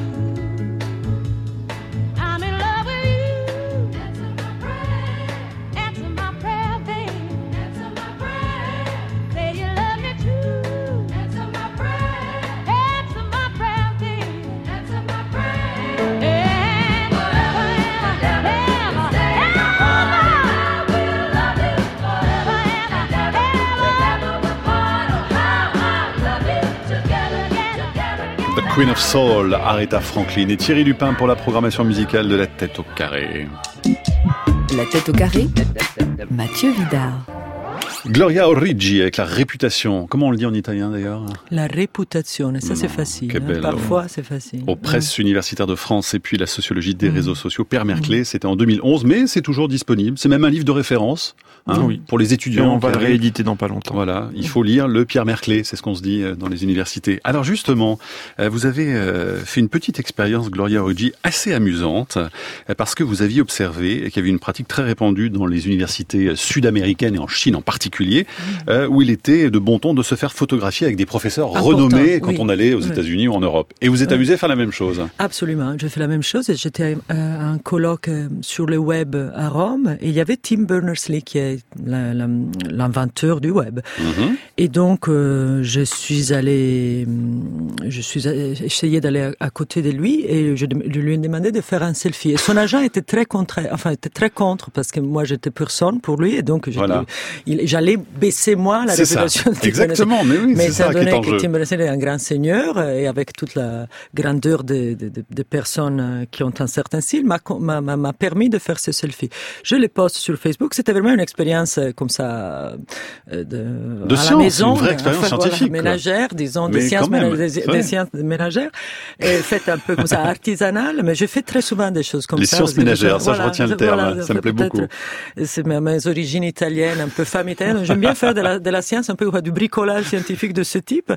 I'm in love with you. Answer my prayer. Answer my prayer, baby. Answer my prayer. Say you love me too. Answer my prayer. Answer my prayer, baby. Answer my prayer. And forever and ever, ever, I will love you forever and ever. We never were part of how I love you together, together, The Queen of Soul, Aretha Franklin et Thierry Lupin pour la programmation musicale de La Tête au Carré. La tête au carré, Mathieu Vidard. Gloria Origi avec la réputation. Comment on le dit en italien d'ailleurs? La réputation, ça c'est facile. che hein. bello. Parfois c'est facile. Aux presses universitaires de France et puis la sociologie des Mm. réseaux sociaux. Père Merclé, c'était en deux mille onze, mais c'est toujours disponible. C'est même un livre de référence hein, Oui. pour les Et étudiants. on va qui le arrivent. rééditer dans pas longtemps. Voilà, il faut lire le Pierre Merclé, c'est ce qu'on se dit euh, dans les universités. Alors justement, euh, vous avez euh, fait une petite expérience, Gloria Origi, assez amusante, euh, parce que vous aviez observé qu'il y avait une pratique très répandue dans les universités sud-américaines et en Chine en particulier, euh, où il était de bon ton de se faire photographier avec des professeurs Important, renommés quand oui. on allait aux Oui. États-Unis ou en Europe. Et vous êtes Oui. amusé à faire la même chose. Absolument, je fais la même chose. J'étais à un colloque euh, sur le web à Rome et il y avait Tim Berners-Lee qui est la- la- l'inventeur du web. Mhm. Et donc euh, je suis allée, je suis allée- essayé d'aller à, à côté de lui et je, dem- je lui ai demandé de faire un selfie. Et son agent était très contre, enfin était très contre parce que moi j'étais personne pour lui et donc j'étais- Voilà. il- j'allais baisser moi la C'est ça. réputation de Tim Exactement, mais oui, mais c'est ça étant qui est donné en que jeu. Tim Berners-Lee est un grand seigneur euh, et avec toute la grandeur des de, de, de personnes euh, qui ont un certain style, m'a, m'a, m'a m'a permis de faire ce selfie. Je les poste sur Facebook. C'était vraiment une expérience expérience comme ça euh, de, de à science, la maison, une vraie expérience enfin, scientifique, voilà, ménagère, disons, mais des sciences, même, ménagères, des, des sciences ménagères, et faites un peu comme ça artisanales, mais je fais très souvent des choses comme les ça. Les sciences ménagères, ça voilà, je retiens le terme, voilà, ça me plaît beaucoup. C'est mes, mes origines italiennes, un peu femme italienne. J'aime bien faire de la, de la science, un peu du bricolage scientifique de ce type.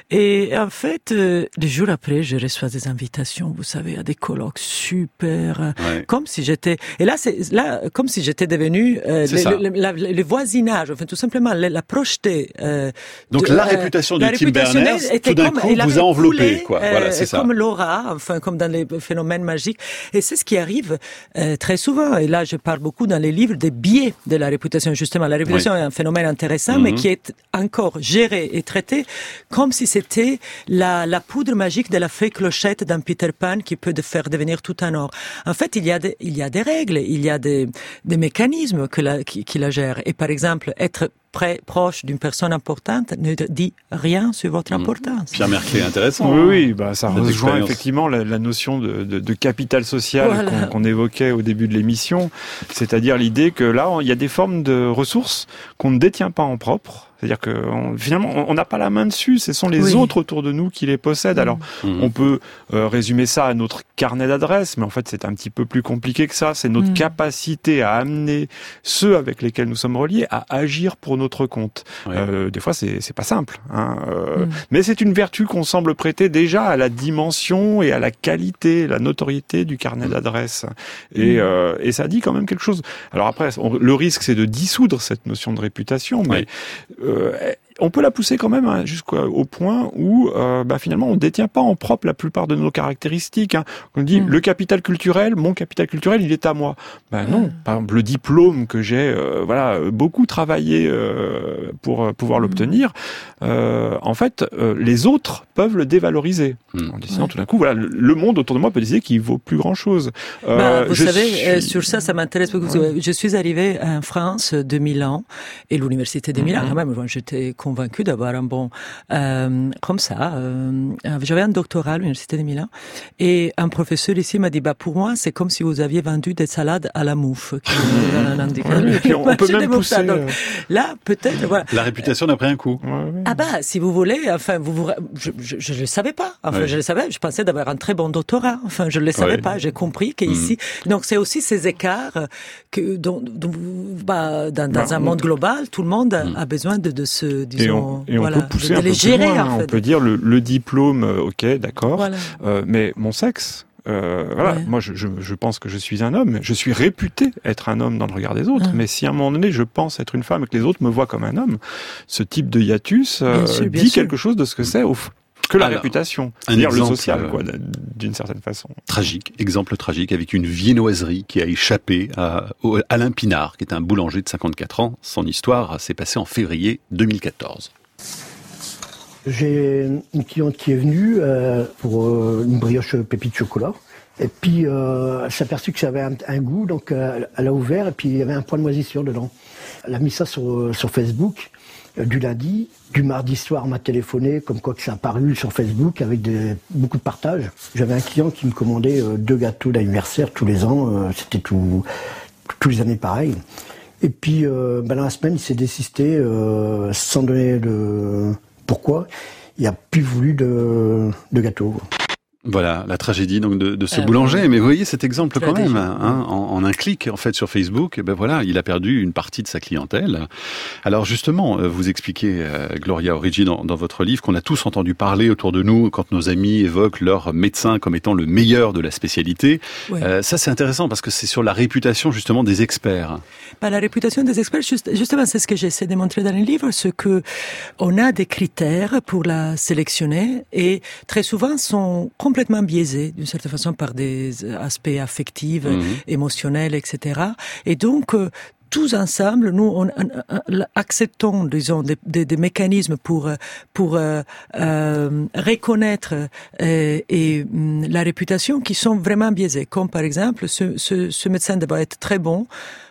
Et en fait, euh, les jours après, je reçois des invitations, vous savez, à des colloques super, ouais. comme si j'étais. Et là, c'est là comme si j'étais devenu euh, le, le, la, le voisinage, enfin tout simplement la, la projeter. Euh, Donc de, la euh, réputation de la Tim réputation Berners, tout d'un coup, vous a enveloppé, quoi. Euh, voilà, c'est ça. Comme l'aura, enfin comme dans les phénomènes magiques. Et c'est ce qui arrive euh, très souvent. Et là, je parle beaucoup dans les livres des biais de la réputation. Justement, la réputation oui. est un phénomène intéressant, mm-hmm. mais qui est encore géré et traité comme si c'était la, la poudre magique de la fée Clochette dans Peter Pan qui peut de faire devenir tout en or. En fait, il y a des, il y a des règles, il y a des, des mécanismes que la, qui, qui la gèrent. Et par exemple, être près, proche d'une personne importante ne dit rien sur votre importance. Pierre Merclé, intéressant. Oui, oui, bah, ça rejoint effectivement la, la notion de, de, de capital social voilà. qu'on, qu'on évoquait au début de l'émission. C'est-à-dire l'idée que là, il y a des formes de ressources qu'on ne détient pas en propre. C'est-à-dire que on, finalement, on n'a pas la main dessus. Ce sont les oui. autres autour de nous qui les possèdent. Alors, mmh. on peut euh, résumer ça à notre carnet d'adresses, mais en fait, c'est un petit peu plus compliqué que ça. C'est notre mmh. capacité à amener ceux avec lesquels nous sommes reliés à agir pour notre compte. Oui. Euh, des fois, c'est, c'est pas simple, hein, euh, mmh. mais c'est une vertu qu'on semble prêter déjà à la dimension et à la qualité, la notoriété du carnet mmh. d'adresses. Et, mmh. euh, et ça dit quand même quelque chose. Alors après, on, le risque, c'est de dissoudre cette notion de réputation, mais oui. euh, on peut la pousser quand même hein, jusqu'au point où euh, bah, finalement on ne détient pas en propre la plupart de nos caractéristiques. Hein. On dit mmh. le capital culturel, mon capital culturel, il est à moi. Ben non, mmh. par exemple le diplôme que j'ai euh, voilà beaucoup travaillé euh, pour euh, pouvoir mmh. l'obtenir, euh, en fait euh, les autres peuvent le dévaloriser. Mmh. En décidant ouais. tout d'un coup, voilà, le monde autour de moi peut décider qu'il vaut plus grand chose. Euh, bah, vous savez, suis... euh, sur ça, ça m'intéresse beaucoup. Ouais. Je suis arrivé en France de Milan et l'université de Milan, mmh. quand même, j'étais convaincu d'avoir un bon euh, comme ça. Euh, j'avais un doctorat à l'université de Milan et un professeur ici m'a dit bah pour moi c'est comme si vous aviez vendu des salades à la mouffe. Qui ouais, puis on, on peut même pousser. Donc, là peut-être voilà. La réputation n'a pris un coup. Ah bah si vous voulez, enfin vous, vous je, je, je le savais pas. Enfin ouais. je le savais. Je pensais d'avoir un très bon doctorat. Enfin je le savais ouais. pas. J'ai compris qu'ici mmh. donc c'est aussi ces écarts que dont, dont bah, dans, dans bah, un on... monde global tout le monde mmh. a besoin de, de se disons, et on, et voilà, on peut pousser de, de un peu les gérer, plus loin. En fait. On peut dire le, le diplôme, ok, d'accord, voilà. euh, mais mon sexe. Euh, voilà, ouais. moi je, je, je pense que je suis un homme, je suis réputé être un homme dans le regard des autres, ah. mais si à un moment donné je pense être une femme et que les autres me voient comme un homme, ce type de hiatus euh, sûr, dit sûr. quelque chose de ce que c'est au fond. Que la Alors, réputation, c'est-à-dire le social, quoi, d'une certaine façon. Tragique, exemple tragique, avec une viennoiserie qui a échappé à Alain Pinard, qui est un boulanger de cinquante-quatre ans. Son histoire s'est passée en février deux mille quatorze. J'ai une cliente qui est venue euh, pour euh, une brioche pépite chocolat. Et puis, euh, elle s'est aperçue que ça avait un, un goût, donc euh, elle a ouvert et puis il y avait un point de moisissure dedans. Elle a mis ça sur, sur Facebook. Du lundi, du mardi soir, on m'a téléphoné, comme quoi que ça a apparu sur Facebook avec des, beaucoup de partages. J'avais un client qui me commandait euh, deux gâteaux d'anniversaire tous les ans, euh, c'était tout, tous les années pareil. Et puis, euh, ben dans la semaine, il s'est désisté euh, sans donner de pourquoi. Il n'a plus voulu de, de gâteaux. Voilà, la tragédie donc de, de ce euh, boulanger. Mais vous voyez cet exemple quand même, hein, en, en un clic en fait sur Facebook, ben voilà, il a perdu une partie de sa clientèle. Alors justement, vous expliquez, euh, Gloria Origi, dans, dans votre livre, qu'on a tous entendu parler autour de nous quand nos amis évoquent leur médecin comme étant le meilleur de la spécialité. Ouais. Euh, ça, c'est intéressant parce que c'est sur la réputation justement des experts. Ben, la réputation des experts, juste, justement, c'est ce que j'essaie de montrer dans le livre, c'est que on a des critères pour la sélectionner et très souvent sont complètement biaisés d'une certaine façon par des aspects affectifs, mmh. émotionnels, et cetera. Et donc euh, tous ensemble, nous, on, on, on, acceptons, disons, des, des, des mécanismes pour pour euh, euh, reconnaître euh, et euh, la réputation qui sont vraiment biaisés. Comme par exemple, ce, ce, ce médecin doit être très bon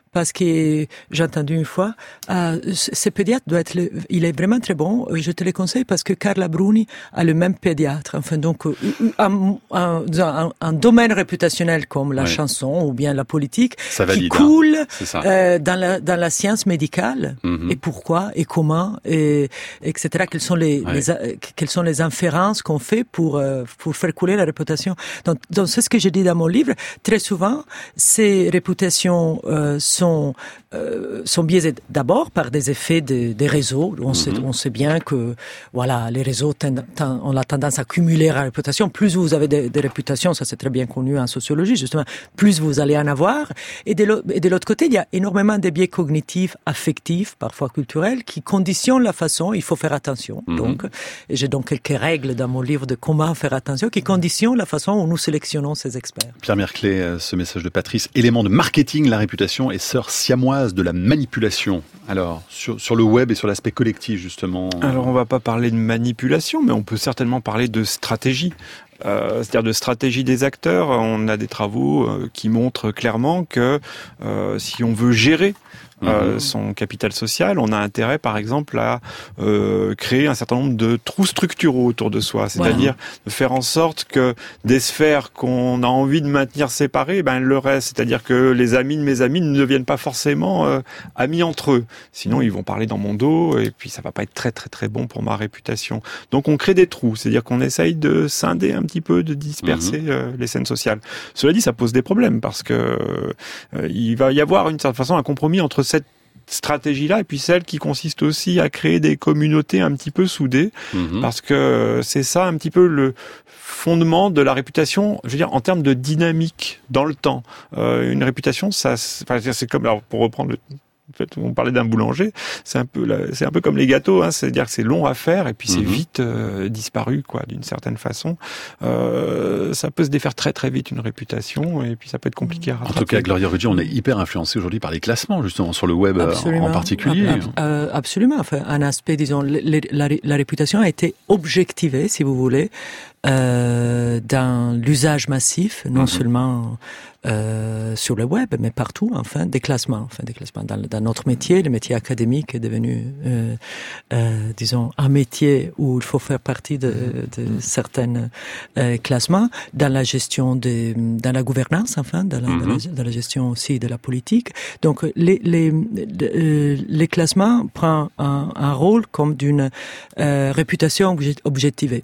parce que j'ai entendu une fois, euh, ce pédiatre doit être, le, il est vraiment très bon. Je te le conseille parce que Carla Bruni a le même pédiatre. Enfin, donc un, un, un, un domaine réputationnel comme la ouais. chanson ou bien la politique ça qui valide, coule hein. euh, dans la dans la science médicale. Mm-hmm. Et pourquoi et comment et etc. Quelles sont les, ouais. les quelles sont les inférences qu'on fait pour euh, pour faire couler la réputation. Donc, donc c'est ce que je dis dans mon livre. Très souvent, ces réputations euh, sont euh, sont biaisées d'abord par des effets de, des réseaux. On, mm-hmm. sait, on sait bien que voilà, les réseaux tendent, tendent, ont la tendance à cumuler la réputation. Plus vous avez des, des réputations, ça c'est très bien connu en sociologie justement, plus vous allez en avoir. Et de l'autre côté, il y a énormément de biais cognitifs, affectifs, parfois culturels, qui conditionnent la façon. Il faut faire attention. Mm-hmm. Donc, et j'ai donc quelques règles dans mon livre de comment faire attention, qui conditionnent la façon où nous sélectionnons ces experts. Pierre Merclé, ce message de Patrice, élément de marketing, la réputation est sœur siamoise de la manipulation. Alors, sur, sur le web et sur l'aspect collectif, justement. Alors, on va pas parler de manipulation, mais on peut certainement parler de stratégie. Euh, c'est-à-dire de stratégie des acteurs. On a des travaux euh, qui montrent clairement que euh, si on veut gérer Euh, mmh. son capital social, on a intérêt par exemple à euh, créer un certain nombre de trous structuraux autour de soi, c'est-à-dire ouais. de faire en sorte que des sphères qu'on a envie de maintenir séparées, ben elles le restent, c'est-à-dire que les amis de mes amis ne deviennent pas forcément euh, amis entre eux, sinon ils vont parler dans mon dos et puis ça va pas être très très très bon pour ma réputation. Donc on crée des trous, c'est-à-dire qu'on essaye de scinder un petit peu, de disperser mmh. euh, les scènes sociales. Cela dit, ça pose des problèmes parce que euh, il va y avoir une certaine façon un compromis entre cette stratégie-là et puis celle qui consiste aussi à créer des communautés un petit peu soudées, mmh. parce que c'est ça un petit peu le fondement de la réputation, je veux dire en termes de dynamique dans le temps. Euh, une réputation, ça, c'est comme, alors pour reprendre le En fait, on parlait d'un boulanger, c'est un peu, c'est un peu comme les gâteaux, hein, c'est-à-dire que c'est long à faire et puis c'est mmh. vite euh, disparu, quoi, d'une certaine façon. Euh, ça peut se défaire très très vite une réputation et puis ça peut être compliqué à rattraper. En tout cas, Gloria Ruggi, on est hyper influencé aujourd'hui par les classements, justement sur le web absolument. En particulier. Ab- ab- euh, absolument. Enfin, un aspect, disons, les, la, la réputation a été objectivée, si vous voulez, euh, dans l'usage massif, non mmh. seulement euh, sur le web, mais partout, enfin, des classements, enfin, des classements dans, dans notre métier. Le métier académique est devenu, euh, euh, disons, un métier où il faut faire partie de, de certains euh, classements, dans la gestion de, dans la gouvernance, enfin, dans la, mmh. dans la, dans la gestion aussi de la politique. Donc, les, les, les, les classements prennent un, un rôle comme d'une euh, réputation objectivée.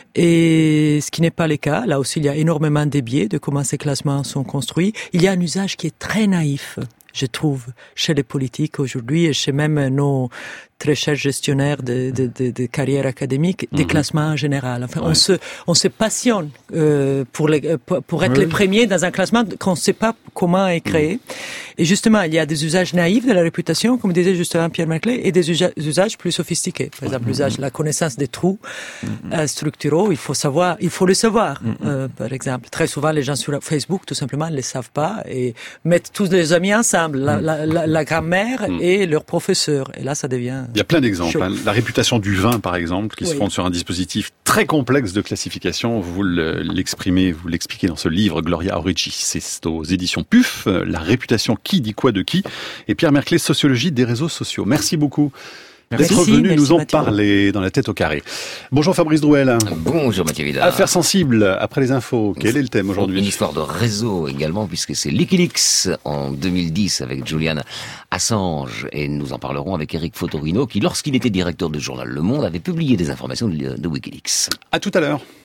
Et ce qui n'est pas le cas, là aussi il y a énormément de biais de comment ces classements sont construits. Il y a un usage qui est très naïf, je trouve, chez les politiques aujourd'hui et chez même nos très chers gestionnaires de, de, de, de carrière académique, des mmh. classements en général. Enfin, ouais. on se, on se passionne euh, pour, les, pour être oui. les premiers dans un classement qu'on ne sait pas comment est créé. Mmh. Et justement, il y a des usages naïfs de la réputation, comme disait justement Pierre Merclé, et des usages plus sophistiqués. Par exemple, mmh. l'usage, la connaissance des trous mmh. euh, structuraux, il faut savoir, il faut le savoir. Mmh. Euh, par exemple, très souvent, les gens sur Facebook, tout simplement, ne le savent pas et mettent tous les amis ensemble, la, mmh. la, la, la grand-mère mmh. et leur professeur. Et là, ça devient... Il y a plein d'exemples. Hein. La réputation du vin, par exemple, qui oui. se fonde sur un dispositif très complexe de classification. Vous l'exprimez, vous l'expliquez dans ce livre, Gloria Ruggi. C'est aux éditions P U F, La réputation, qui dit quoi de qui. Et Pierre Merclé, Sociologie des réseaux sociaux. Merci beaucoup. D'être venu merci, nous en Mathieu. Parler dans la tête au carré. Bonjour Fabrice Drouel. Bonjour Mathieu Vidal. Affaires sensibles, après les infos, quel est le thème aujourd'hui? Une histoire de réseau également, puisque c'est Wikileaks en deux mille dix avec Julian Assange. Et nous en parlerons avec Eric Fotorino, qui lorsqu'il était directeur du journal Le Monde, avait publié des informations de, de Wikileaks. À tout à l'heure.